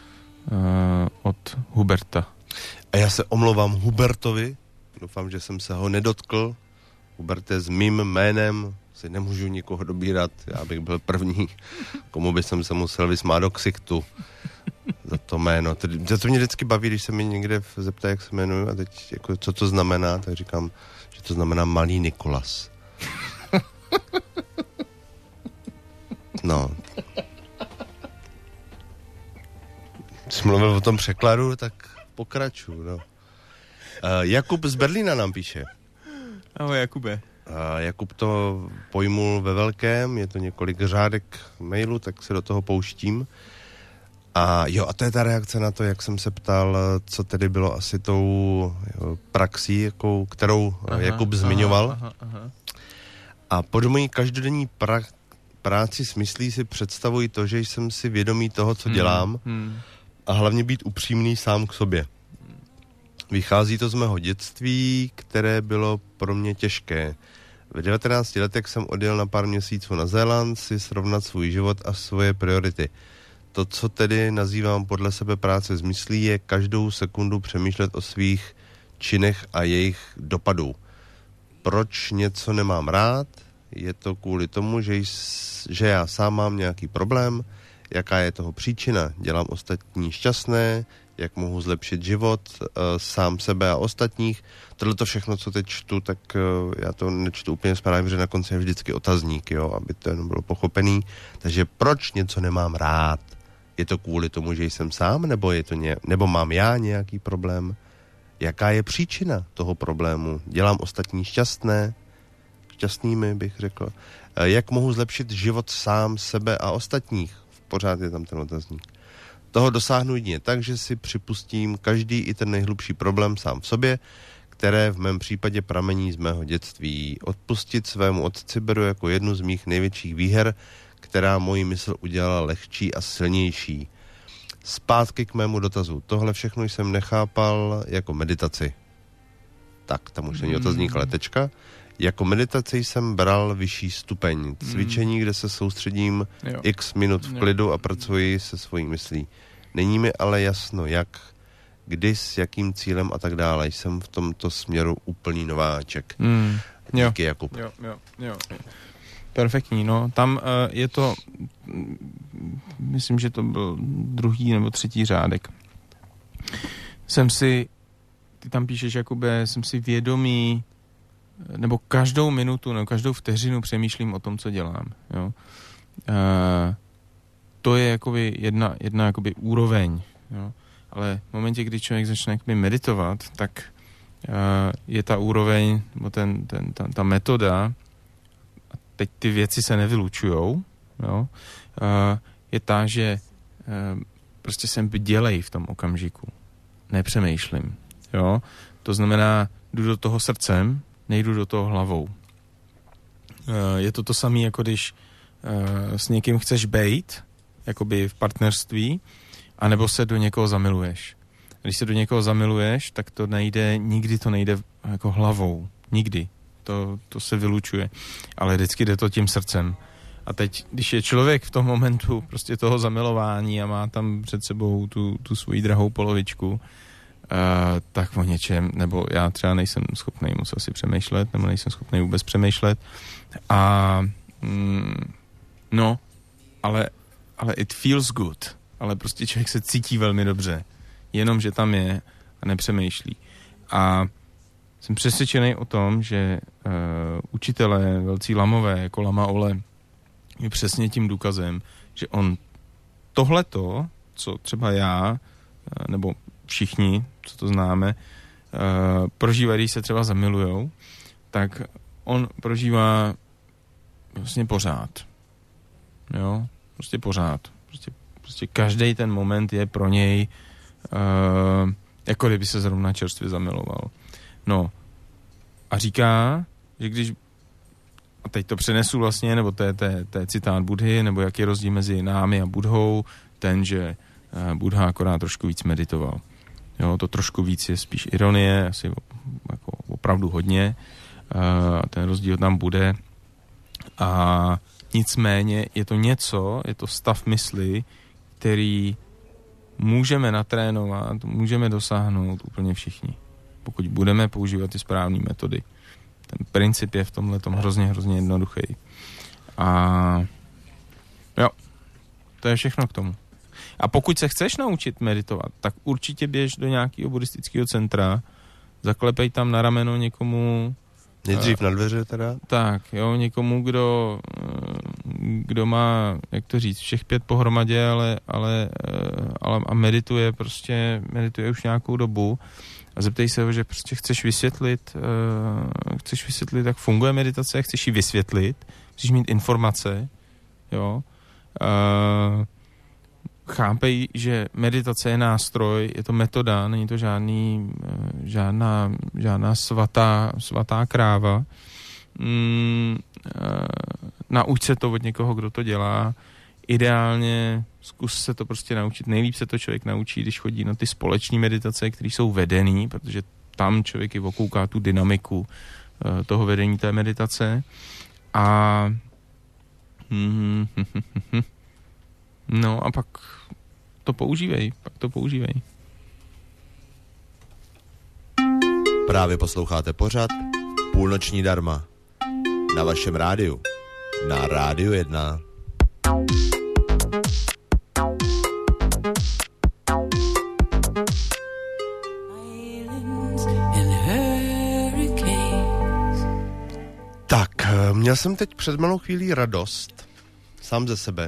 od Huberta. A já se omlouvám Hubertovi, doufám, že jsem se ho nedotkl. Hubert je s mým jménem, si nemůžu nikoho dobírat, já bych byl první, komu by jsem se musel vysmát do ksichtu za to jméno. Za to mě vždycky baví, když se mi někde zeptá, jak se jmenuju a teď jako, co to znamená, tak říkám, že to znamená Malý Nikolas. No. Když mluvil o tom překladu, tak pokračuju, no. Jakub z Berlína nám píše. Ahoj, Jakube. Jakub to pojmul ve velkém, je to několik řádek mailu, tak se do toho pouštím. A to je ta reakce na to, jak jsem se ptal, co tedy bylo asi tou praxí, kterou Jakub zmiňoval. Aha. A pod mojí každodenní práci s myslí si představuji to, že jsem si vědomý toho, co dělám a hlavně být upřímný sám k sobě. Vychází to z mého dětství, které bylo pro mě těžké. Ve 19 letech jsem odjel na pár měsíců na Zéland si srovnat svůj život a svoje priority. To, co tedy nazývám podle sebe práce s myslí, je každou sekundu přemýšlet o svých činech a jejich dopadů. Proč něco nemám rád? Je to kvůli tomu, že já sám mám nějaký problém? Jaká je toho příčina? Dělám ostatní šťastné? Jak mohu zlepšit život sám sebe a ostatních? Tohle to všechno, co teď čtu, tak já to nečtu úplně správně, že na konci je vždycky otazník, jo, aby to jenom bylo pochopený. Takže proč něco nemám rád? Je to kvůli tomu, že jsem sám, nebo mám já nějaký problém? Jaká je příčina toho problému? Dělám ostatní šťastnými, bych řekl. Jak mohu zlepšit život sám sebe a ostatních? Pořád je tam ten otazník. Toho dosáhnu jedině tak, že si připustím každý i ten nejhlubší problém sám v sobě, které v mém případě pramení z mého dětství. Odpustit svému otci beru jako jednu z mých největších výher, která moji mysl udělala lehčí a silnější. Zpátky k mému dotazu. Tohle všechno jsem nechápal jako meditaci. Tak, tam už není otazník, ale tečka. Jako meditaci jsem bral vyšší stupeň. Cvičení, kde se soustředím x minut v klidu a pracuji se svojí myslí. Není mi ale jasno, jak, kdy, s jakým cílem a tak dále. Jsem v tomto směru úplný nováček. Díky, Jakub. Jo. Perfektní, no. Tam je to, myslím, že to byl 2. nebo 3. řádek. Ty tam píšeš, Jakube, jsem si vědomý, nebo každou minutu, nebo každou vteřinu přemýšlím o tom, co dělám. Jo. To je jakoby jedna jakoby úroveň. Jo. Ale v momentě, kdy člověk začne jakoby meditovat, tak je ta úroveň, nebo ta metoda, a teď ty věci se nevylučujou, jo, je ta, že prostě jsem bdělej v tom okamžiku. Nepřemýšlím. Jo. To znamená, jdu do toho srdcem, nejdu do toho hlavou. Je to samé, jako když s někým chceš bejt, jakoby v partnerství, anebo se do někoho zamiluješ. Když se do někoho zamiluješ, tak to nejde, nikdy to nejde jako hlavou. Nikdy. To se vylučuje. Ale vždycky jde to tím srdcem. A teď, když je člověk v tom momentu prostě toho zamilování a má tam před sebou tu svoji drahou polovičku, tak o něčem, nebo já třeba nejsem schopný moc asi přemýšlet, nebo nejsem schopný vůbec přemýšlet. Ale it feels good. Ale prostě člověk se cítí velmi dobře. Jenom, že tam je a nepřemýšlí. A jsem přesvědčený o tom, že učitelé, velcí lamové, jako Lama Ole, je přesně tím důkazem, že on tohleto, co třeba já, nebo všichni, co to známe, prožívají, když se třeba zamilujou, tak on prožívá vlastně pořád. Jo? Prostě pořád. Prostě každý ten moment je pro něj jako kdyby se zrovna čerstvě zamiloval. No. A říká, že když, a teď to přenesu vlastně, nebo to je citát Budhy, nebo jak je rozdíl mezi námi a Budhou, ten, že Budha akorát trošku víc meditoval. Jo, to trošku víc je spíš ironie, asi jako opravdu hodně. Ten rozdíl tam bude. A nicméně je to stav mysli, který můžeme natrénovat, můžeme dosáhnout úplně všichni, pokud budeme používat ty správné metody. Ten princip je v tomhletom hrozně jednoduchý. A jo, to je všechno k tomu. A pokud se chceš naučit meditovat, tak určitě běž do nějakého buddhistického centra, zaklepej tam na rameno někomu... Nejdřív na dveře teda? Tak, jo, někomu, kdo má, jak to říct, všech 5 pohromadě, ale medituje už nějakou dobu a zeptej se ho, že prostě chceš vysvětlit, jak funguje meditace, chceš ji vysvětlit, chceš mít informace, jo, chápej, že meditace je nástroj, je to metoda, není to žádná svatá kráva. Nauč se to od někoho, kdo to dělá. Ideálně zkus se to prostě naučit. Nejlíp se to člověk naučí, když chodí na ty společné meditace, které jsou vedený, protože tam člověk i okouká tu dynamiku toho vedení té meditace. A no a pak to používej. Právě posloucháte pořad Půlnoční dharma na vašem rádiu, na Rádiu 1. Tak, měl jsem teď před malou chvílí radost, sám ze sebe,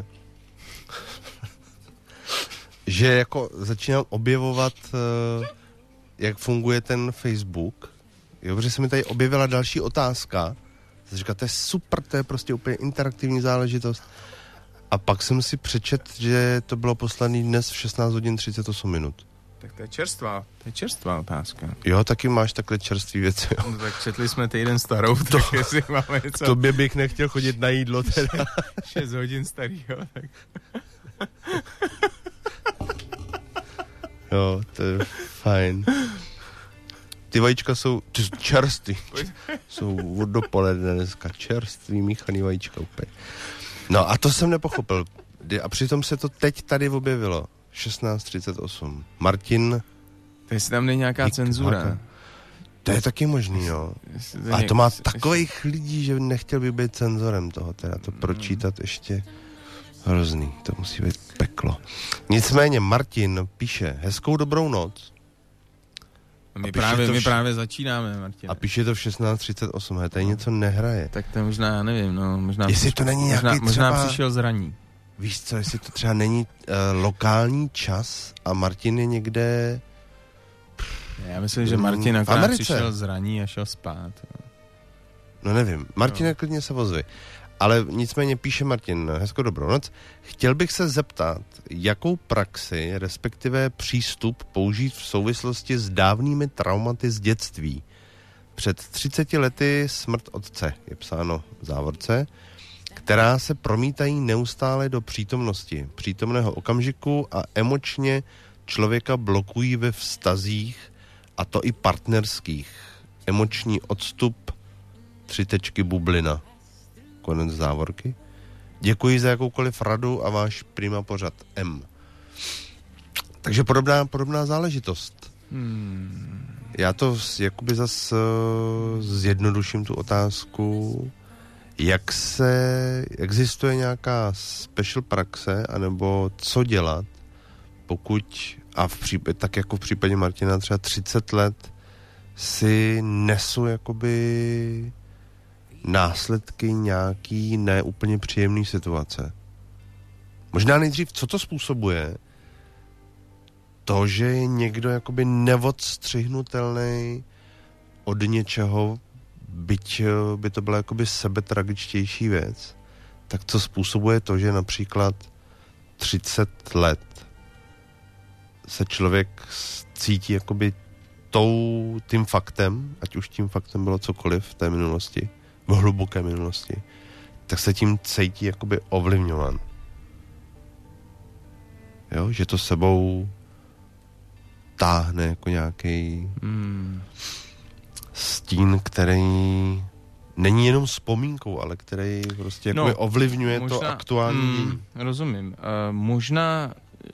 že jako začínám objevovat, jak funguje ten Facebook. Jo, protože se mi tady objevila další otázka. Říkám, to je super, to je prostě úplně interaktivní záležitost. A pak jsem si přečet, že to bylo poslaný dnes v 16 hodin 38 minut. Tak to je čerstvá otázka. Jo, taky máš takhle čerstvý věci. Jo. No, tak četli jsme týden starou, tak jestli máme něco. Tobě bych nechtěl chodit na jídlo teda. 6 hodin starýho, tak. Jo, to je fajn. Ty vajíčka jsou čerství. Jsou od dopoledne dneska čerství míchaný vajíčka úplně. No a to jsem nepochopil. A přitom se to teď tady objevilo. 16:38. Martin... Jestli tam není nějaká cenzura. To je taky možný, jo. A to má takových lidí, že nechtěl by být cenzorem toho, teda to pročítat ještě hrozný. To musí být peklo. Nicméně Martin píše hezkou dobrou noc. My právě začínáme, Martin. A píše to v 16:38, tady něco nehraje. Tak to možná, já nevím, no, možná... Jestli to není nějaký možná přišel zraní. Víš co, jestli to třeba není lokální čas a Martin je někde... Já myslím, že Martin akorát přišel zraní a šel spát. No nevím, Martin klidně se ozvi. Ale nicméně píše Martin, hezkou dobrou noc. Chtěl bych se zeptat, jakou praxi, respektive přístup použít v souvislosti s dávnými traumaty z dětství. Před 30 lety smrt otce, je psáno v závorce, která se promítají neustále do přítomnosti, přítomného okamžiku a emočně člověka blokují ve vztazích, a to i partnerských. Emoční odstup, 3 bublina. Konec závorky. Děkuji za jakoukoliv radu a váš prima pořad M. Takže podobná záležitost. Já to jakoby zas zjednoduším tu otázku. Jak existuje nějaká special praxe, anebo co dělat, pokud, tak jako v případě Martina třeba 30 let si nesu jakoby následky nějaký neúplně příjemný situace. Možná nejdřív, co to způsobuje? To, že je někdo jakoby neodstřihnutelný od něčeho, byť by to byla jakoby sebetragičtější věc, tak co způsobuje to, že například 30 let se člověk cítí jakoby tím faktem, ať už tím faktem bylo cokoliv v té minulosti, v hluboké minulosti, tak se tím cítí jakoby ovlivňovan. Jo, že to sebou táhne jako nějaký stín, který není jenom vzpomínkou, ale který prostě jakoby ovlivňuje možná, to aktuální. Rozumím. Možná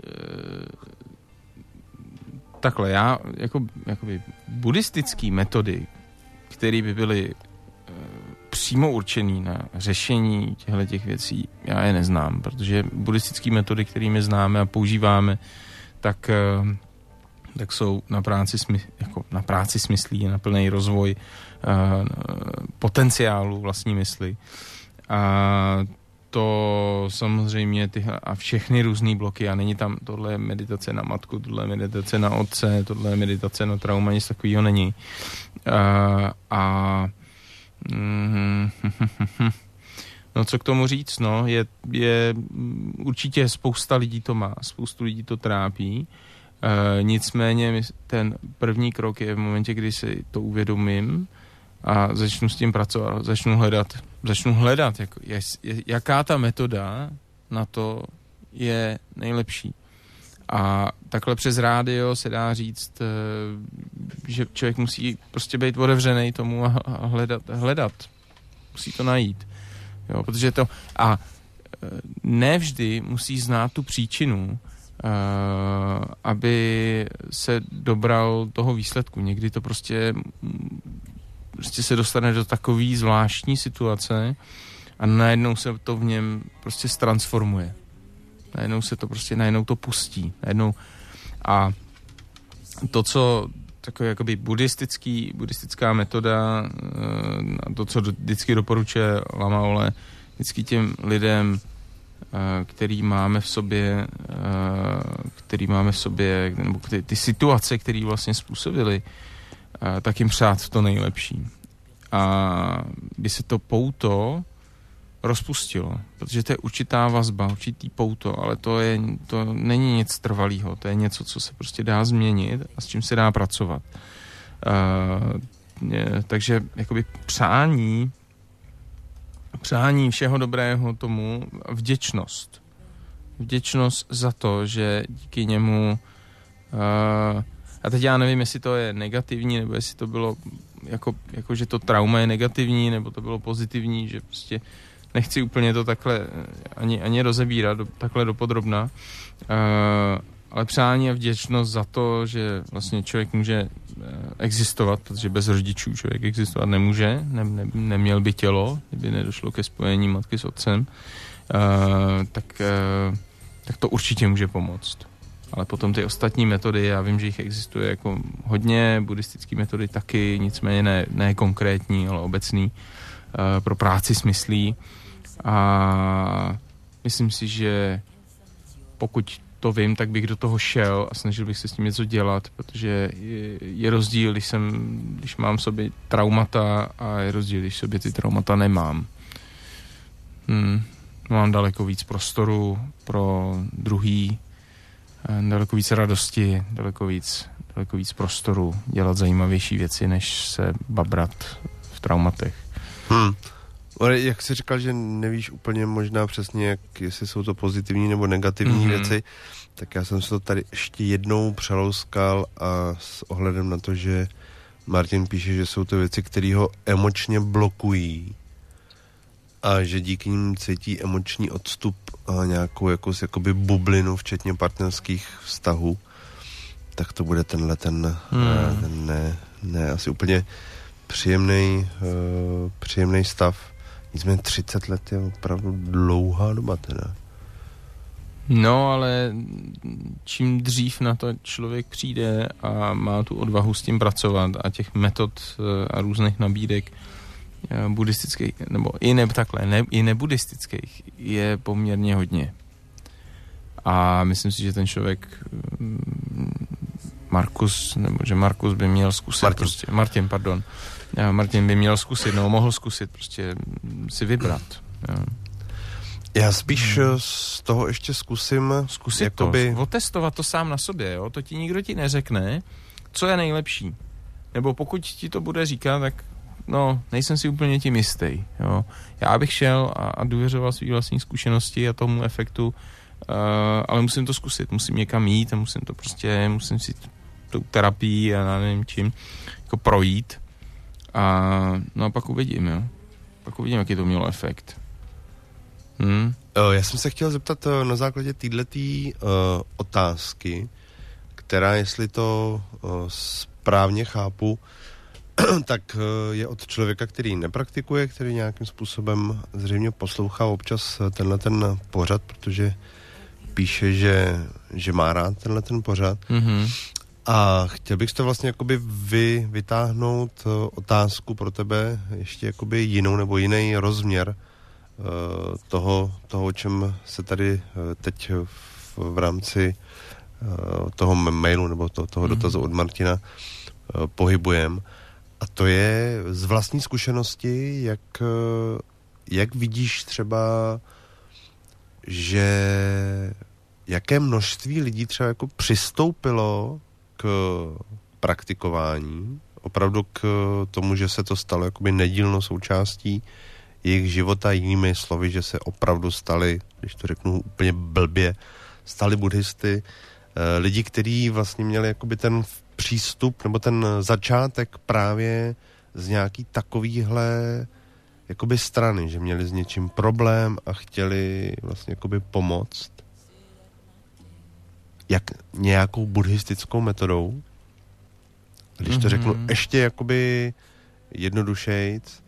takhle, já jakoby buddhistické metody, které by byly přímo určený na řešení těchto věcí, já je neznám, protože buddhistické metody, kterými známe a používáme, tak jsou na práci smyslí, na plný rozvoj potenciálu vlastní mysli. A to samozřejmě a všechny různý bloky, a není tam tohle meditace na matku, tohle meditace na otce, tohle meditace na trauma, nic takového není. No co k tomu říct, no, je určitě spousta lidí to má, spoustu lidí to trápí, nicméně ten první krok je v momentě, kdy si to uvědomím a začnu s tím pracovat, začnu hledat jaká ta metoda na to je nejlepší. A takhle přes rádio se dá říct, že člověk musí prostě být otevřený tomu a hledat. Musí to najít. Jo, protože to... A ne vždy musí znát tu příčinu, aby se dobral toho výsledku. Někdy to prostě se dostane do takové zvláštní situace a najednou se to v něm prostě ztransformuje. Najednou to pustí. A to, co takový jakoby buddhistická metoda, to, co vždycky doporučuje Lama Ole, vždycky těm lidem, který máme v sobě, nebo ty situace, které vlastně způsobily, tak jim přát to nejlepší. A by se to pouto rozpustilo, protože to je určitá vazba, určitý pouto, ale to není nic trvalého, to je něco, co se prostě dá změnit a s čím se dá pracovat. Takže jakoby přání všeho dobrého tomu, vděčnost za to, že díky němu a teď já nevím, jestli to je negativní, nebo jestli to bylo jako že to trauma je negativní, nebo to bylo pozitivní, že prostě nechci úplně to takhle ani rozebírat takhle dopodrobna, ale přání a vděčnost za to, že vlastně člověk může existovat, protože bez rodičů člověk existovat nemůže, neměl by tělo, kdyby nedošlo ke spojení matky s otcem, tak to určitě může pomoct. Ale potom ty ostatní metody, já vím, že jich existuje jako hodně, buddhistické metody taky, nicméně ne konkrétní, ale obecný, pro práci s myslí. A myslím si, že pokud to vím, tak bych do toho šel a snažil bych se s tím něco dělat, protože je rozdíl, když mám v sobě traumata a je rozdíl, když sobě ty traumata nemám. Mám daleko víc prostoru pro druhý, daleko víc radosti, daleko víc prostoru dělat zajímavější věci, než se babrat v traumatech. Ale jak jsi říkal, že nevíš úplně možná přesně, jestli jsou to pozitivní nebo negativní věci, tak já jsem se to tady ještě jednou přelouskal a s ohledem na to, že Martin píše, že jsou to věci, které ho emočně blokují a že díky nim cítí emoční odstup a nějakou jakoby bublinu, včetně partnerských vztahů, tak to bude tenhle ne asi úplně příjemný stav. Nicméně 30 let je opravdu dlouhá doba teda. No, ale čím dřív na to člověk přijde a má tu odvahu s tím pracovat a těch metod a různých nabídek buddhistických, nebo i nebuddhistických je poměrně hodně. A myslím si, že ten člověk Markus by měl zkusit Martin by měl zkusit, mohl zkusit prostě si vybrat. Jo. Já spíš z toho ještě zkusit jakoby... otestovat to sám na sobě, jo? To ti nikdo ti neřekne, co je nejlepší. Nebo pokud ti to bude říkat, tak nejsem si úplně tím jistý. Jo? Já bych šel a důvěřoval svý vlastní zkušenosti a tomu efektu, ale musím to zkusit, musím někam jít a musím si tou terapii a nevím čím jako projít a pak uvidím, jo. Pak uvidím, jaký to mělo efekt. Já jsem se chtěl zeptat na základě téhletý otázky, která, jestli to správně chápu, tak je od člověka, který nepraktikuje, který nějakým způsobem zřejmě poslouchá občas tenhle ten pořad, protože píše, že má rád tenhle ten pořad. A chtěl bych to vlastně jakoby vytáhnout otázku pro tebe ještě jakoby jinou nebo jiný rozměr toho, o čem se tady teď v rámci toho mailu nebo toho dotazu od Martina pohybujeme. A to je z vlastní zkušenosti, jak vidíš třeba, že jaké množství lidí třeba jako přistoupilo k praktikování, opravdu k tomu, že se to stalo jakoby nedílnou součástí jejich života, jinými slovy, že se opravdu stali, když to řeknu úplně blbě, stali buddhisty, lidi, kteří vlastně měli jakoby ten přístup nebo ten začátek právě z nějaký takovýhle jakoby strany, že měli s něčím problém a chtěli vlastně jakoby pomoct. Jak nějakou buddhistickou metodou, když to řeknu ještě jakoby jednodušejc,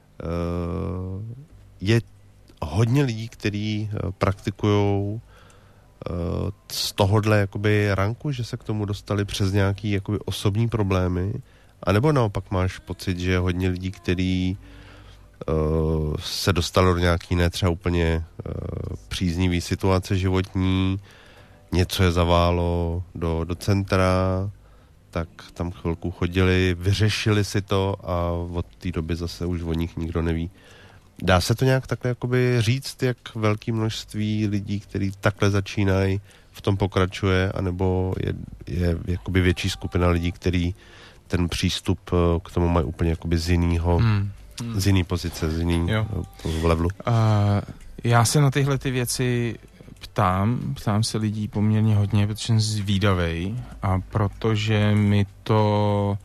je hodně lidí, kteří praktikují z tohohle jakoby ranku, že se k tomu dostali přes nějaký jakoby osobní problémy, anebo naopak máš pocit, že je hodně lidí, kteří se dostalo do nějaký třeba úplně příznivý situace životní, něco je zaválo do centra, tak tam chvilku chodili, vyřešili si to a od té doby zase už o nich nikdo neví Dá se to nějak takhle jakoby říct, jak velké množství lidí, kteří takhle začínají, v tom pokračuje, anebo je jakoby větší skupina lidí, který ten přístup k tomu mají úplně jakoby z jiný pozice, z jiný levelu? Já se na tyhle ty věci ptám se lidí poměrně hodně, protože jsem zvídavej a protože mi to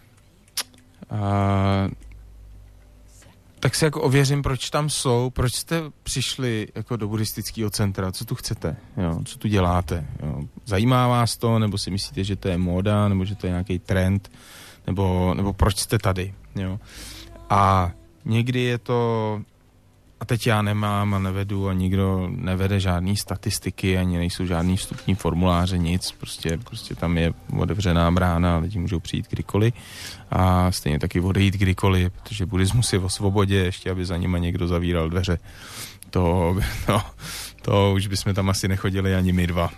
tak si jako ověřím, proč tam jsou, proč jste přišli jako do buddhistického centra, co tu chcete, jo? Co tu děláte. Jo? Zajímá vás to, nebo si myslíte, že to je móda, nebo že to je nějaký trend, nebo proč jste tady. Jo? A někdy je to, a teď já nemám a nevedu a nikdo nevede žádný statistiky, ani nejsou žádný vstupní formuláře, nic, prostě tam je otevřená brána a lidi můžou přijít kdykoliv a stejně taky odejít kdykoliv, protože buddhismus je o svobodě, ještě aby za nima někdo zavíral dveře. To už bychom tam asi nechodili ani my dva.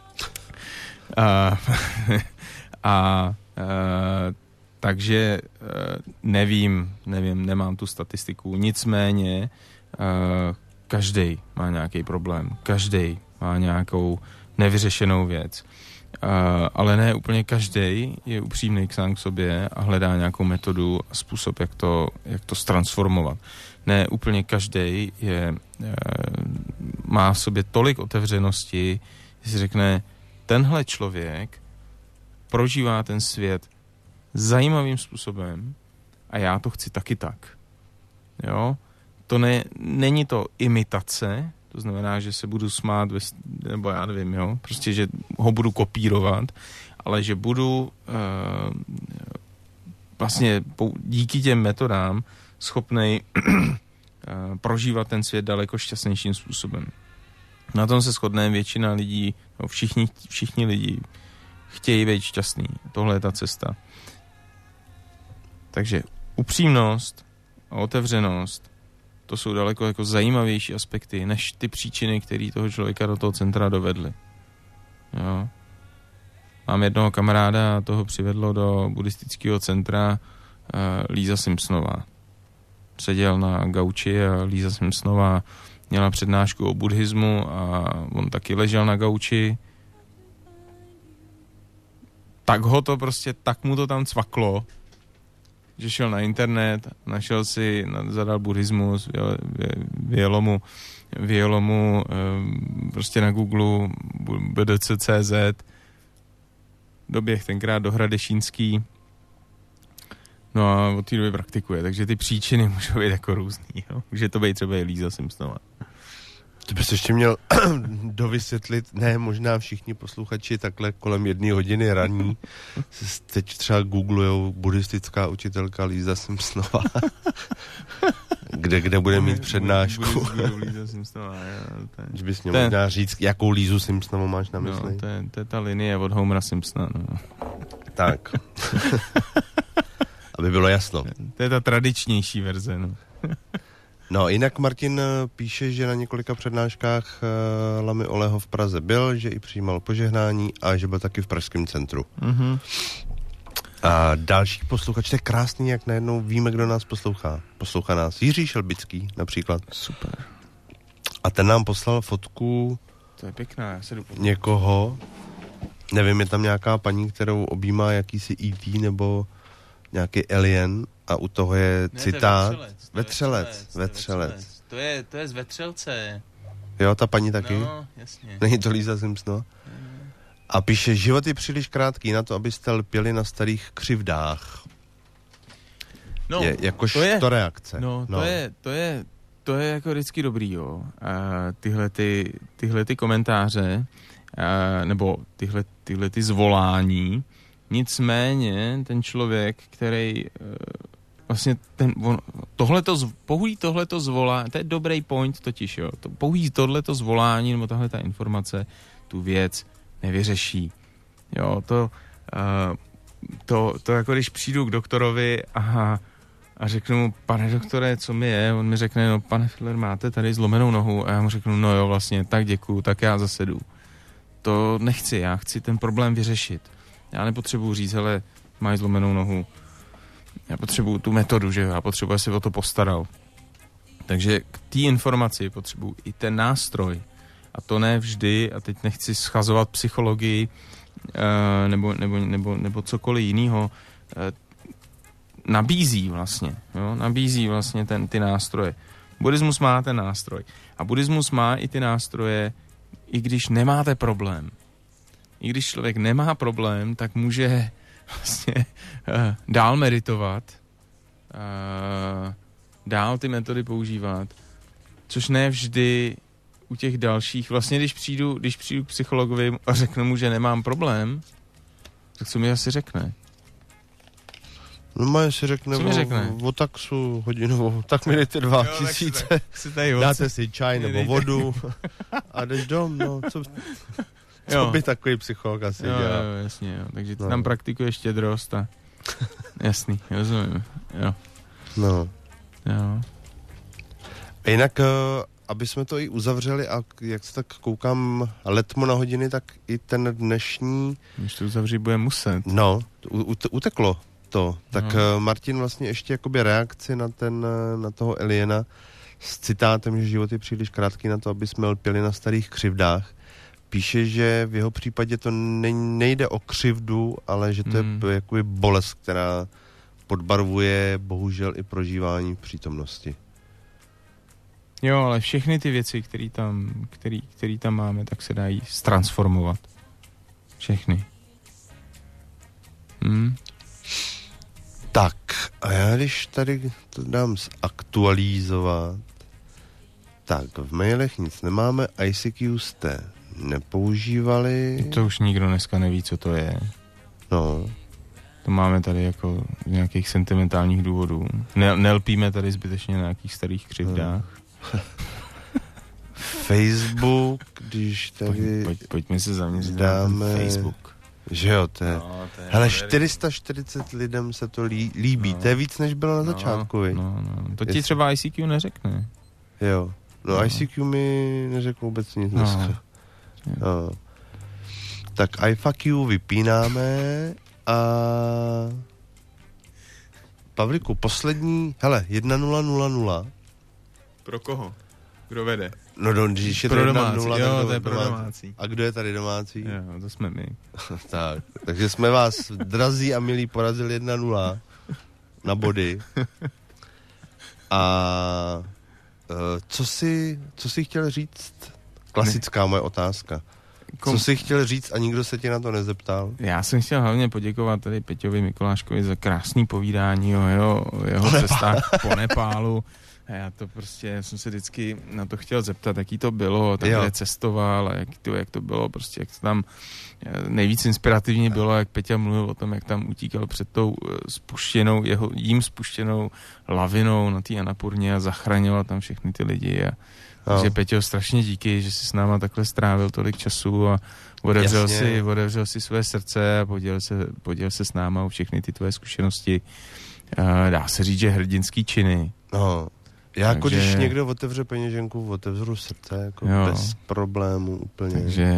Takže nevím, nemám tu statistiku, nicméně každej má nějaký problém, každej má nějakou nevyřešenou věc, ale ne úplně každej je upřímný sám k sobě a hledá nějakou metodu a způsob, jak to ztransformovat. Ne úplně každej má v sobě tolik otevřenosti, že si řekne, tenhle člověk prožívá ten svět zajímavým způsobem a já to chci taky tak. Jo? To není to imitace, to znamená, že se budu smát, nebo já nevím, jo, prostě, že ho budu kopírovat, ale že budu vlastně díky těm metodám schopnej prožívat ten svět daleko šťastnějším způsobem. Na tom se shodne většina lidí, no všichni lidi chtějí být šťastný. Tohle je ta cesta. Takže upřímnost a otevřenost, to jsou daleko jako zajímavější aspekty, než ty příčiny, které toho člověka do toho centra dovedly. Jo. Mám jednoho kamaráda a toho přivedlo do buddhistického centra Lisa Simpsonová. Seděl na gauči a Lisa Simpsonová měla přednášku o buddhismu a on taky ležel na gauči. Tak mu to tam cvaklo, že šel na internet, našel si, zadal buddhismus, vyjelo mu prostě na Google BDC.cz, doběh tenkrát do Hradešínský, no a od té doby praktikuje, takže ty příčiny můžou být jako různý, jo? Může to být třeba i Lisa Simpsonová. To bys ještě měl dovysvětlit, ne, možná všichni posluchači takhle kolem 1 hodiny ranní teď třeba googlujou buddhistická učitelka Lisa Simpsonová, kde bude mít přednášku. Lisa Simpsonová, Když bys měl možná říct, jakou Lisu Simpsonovou máš na mysli. No, to je ta linie od Homera Simpsona. No. Tak. Aby bylo jasno. To je ta tradičnější verze, no. No, jinak Martin píše, že na několika přednáškách Lamy Oleho v Praze byl, že i přijímal požehnání a že byl taky v pražském centru. Mm-hmm. A další posluchač, to je krásný, jak najednou víme, kdo nás poslouchá. Poslouchá nás Jiří Šelbický například. Super. A ten nám poslal fotku. To je pěkná, já se jdu podívat. Někoho, nevím, je tam nějaká paní, kterou objímá jakýsi E.T. nebo nějaký alien a u toho je citát. Vetřelec. To je z Vetřelce. Jo, ta paní taky? No, jasně. Není to Lisa Simpsonová? A píše, život je příliš krátký na to, abyste lpěli na starých křivdách. No, jakož to reakce. No. To je jako vždycky dobrý, jo. Tyhle ty komentáře, nebo tyhle ty zvolání. Nicméně ten člověk, který vlastně tohleto zvolání, to je dobrý point totiž, jo. Tohleto zvolání, nebo tahle ta informace tu věc nevyřeší. Jo, to jako když přijdu k doktorovi a řeknu mu, pane doktore, co mi je? On mi řekne, no pane Filler, máte tady zlomenou nohu. A já mu řeknu, no jo, vlastně, tak děkuju, tak já zase jdu. To nechci, já chci ten problém vyřešit. Já nepotřebuji říct, hele, máš zlomenou nohu. Já potřebuji tu metodu, že já potřebuji, aby se o to postaral. Takže k té informaci potřebuji i ten nástroj. A to ne vždy, a teď nechci schazovat psychologii nebo cokoliv jiného, nabízí vlastně ty nástroje. Buddhismus má ten nástroj. A buddhismus má i ty nástroje, i když nemáte problém. I když člověk nemá problém, tak může vlastně dál meditovat, dál ty metody používat, což ne vždy u těch dalších. Vlastně když přijdu k psychologovi a řeknu mu, že nemám problém, tak co mi asi řekne? No má si řekne o taxu hodinovou, tak mi dejte 2000, dáte si čaj nebo vodu a jdeš dom, no, co by takový psycholog asi dělal. Jo, jasně, jo. Takže ty tam praktikuješ štědrost a jasný, rozumím, jo. No. Jo. A jinak, aby jsme to i uzavřeli a jak se tak koukám letmo na hodiny, tak i ten dnešní... Když to uzavřít bude muset. No, uteklo to. Tak Martin vlastně ještě jakoby reakci na toho Eliena s citátem, že život je příliš krátký na to, aby jsme lpěli na starých křivdách. Píše, že v jeho případě to nejde o křivdu, ale že to je jakoby bolest, která podbarvuje bohužel i prožívání v přítomnosti. Jo, ale všechny ty věci, které tam máme, tak se dají ztransformovat. Všechny. Tak, a já když tady to dám zaktualizovat, tak v mailech nic nemáme, ICQ jste nepoužívali. To už nikdo dneska neví, co to je. No. To máme tady jako z nějakých sentimentálních důvodů. Nelpíme tady zbytečně na nějakých starých křivdách. Facebook, když tady... Pojďme se zaměřit dáme, na Facebook. Že jo, to je... Hele, 440 lidem se to líbí. To je víc, než bylo na začátku, No. To ti třeba ICQ neřekne. Jo. No, ICQ mi neřekl vůbec nic dneska. No. Tak iFuck you vypínáme a... Pavliku, poslední... Hele, 1000. Pro koho? Kdo vede? No, když je pro to domácí. 1-0, Jo, to je pro domácí. A kdo je tady domácí? Jo, to jsme my. Tak, takže jsme vás, drazí a milí, porazili 1-0 na body. A co jsi chtěl říct? Klasická moje otázka. Co jsi chtěl říct a nikdo se tě na to nezeptal? Já jsem chtěl hlavně poděkovat tady Peťovi Mikuláškovi za krásný povídání o jeho cestách po Nepálu. A já jsem se vždycky na to chtěl zeptat, jaký to bylo, tak kde cestoval a jak to bylo, prostě jak to tam nejvíc inspirativně bylo, jak Peťa mluvil o tom, jak tam utíkal před tou jím spuštěnou lavinou na té Annapurně a zachraňoval tam všechny ty lidi. Takže Peťo, strašně díky, že jsi s náma takhle strávil tolik času a otevřel si své srdce a podělil se s náma o všechny ty tvoje zkušenosti. Dá se říct, že hrdinský činy. No. Já jako když někdo otevře peněženku, otevřu srdce, jako bez problémů úplně.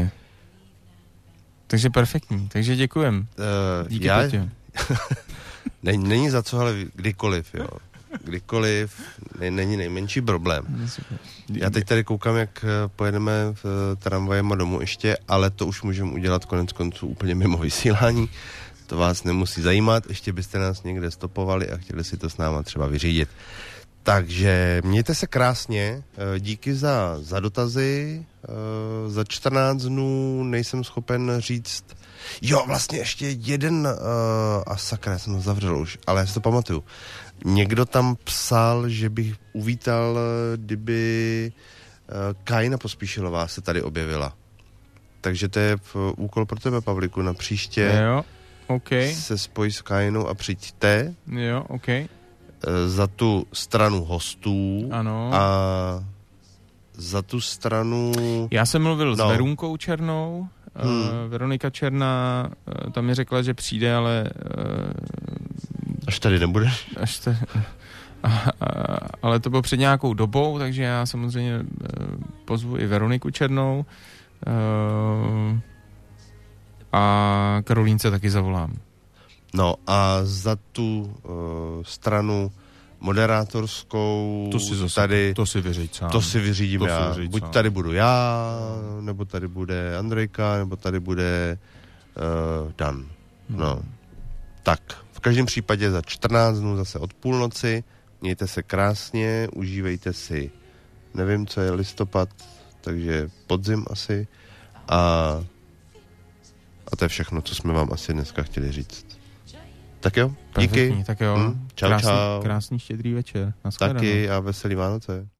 Takže perfektní, takže děkujem. Díky, Petě. Není za co, ale kdykoliv, jo. Kdykoliv, není nejmenší problém. Já teď tady koukám, jak pojedeme v tramvajem domů ještě, ale to už můžeme udělat konec konců úplně mimo vysílání. To vás nemusí zajímat, ještě byste nás někde stopovali a chtěli si to s náma třeba vyřídit. Takže mějte se krásně, díky za dotazy, za 14 dnů nejsem schopen říct, vlastně ještě jeden, a sakra, já jsem to zavřel už, ale já si to pamatuju. Někdo tam psal, že bych uvítal, kdyby Kajna Pospíšilová se tady objevila. Takže to je úkol pro tebe, Pavliku, na příště. Jo, okay. Se spojí s Kajnou a přijďte. Jo, okay. Za tu stranu hostů. Ano. A za tu stranu... Já jsem mluvil s Verunkou Černou. Veronika Černá tam mi řekla, že přijde, ale... Až tady nebudeš? Ale to bylo před nějakou dobou, takže já samozřejmě pozvu i Veroniku Černou a Karolínce taky zavolám. No a za tu stranu moderátorskou To si zase, tady... to si vyříď sám. To si vyřídím to já. Si Buď sám. tady budu já, nebo tady bude Andrejka, nebo tady bude Dan. No. Tak, v každém případě za 14 dnů zase od půlnoci. Mějte se krásně, užívejte si, nevím, co je listopad, takže podzim asi. A to je všechno, co jsme vám asi dneska chtěli říct. Tak jo, díky. Perfektní, tak jo. Čau, čau. Krásný štědrý večer. Naschledanou. Taky a veselý Vánoce.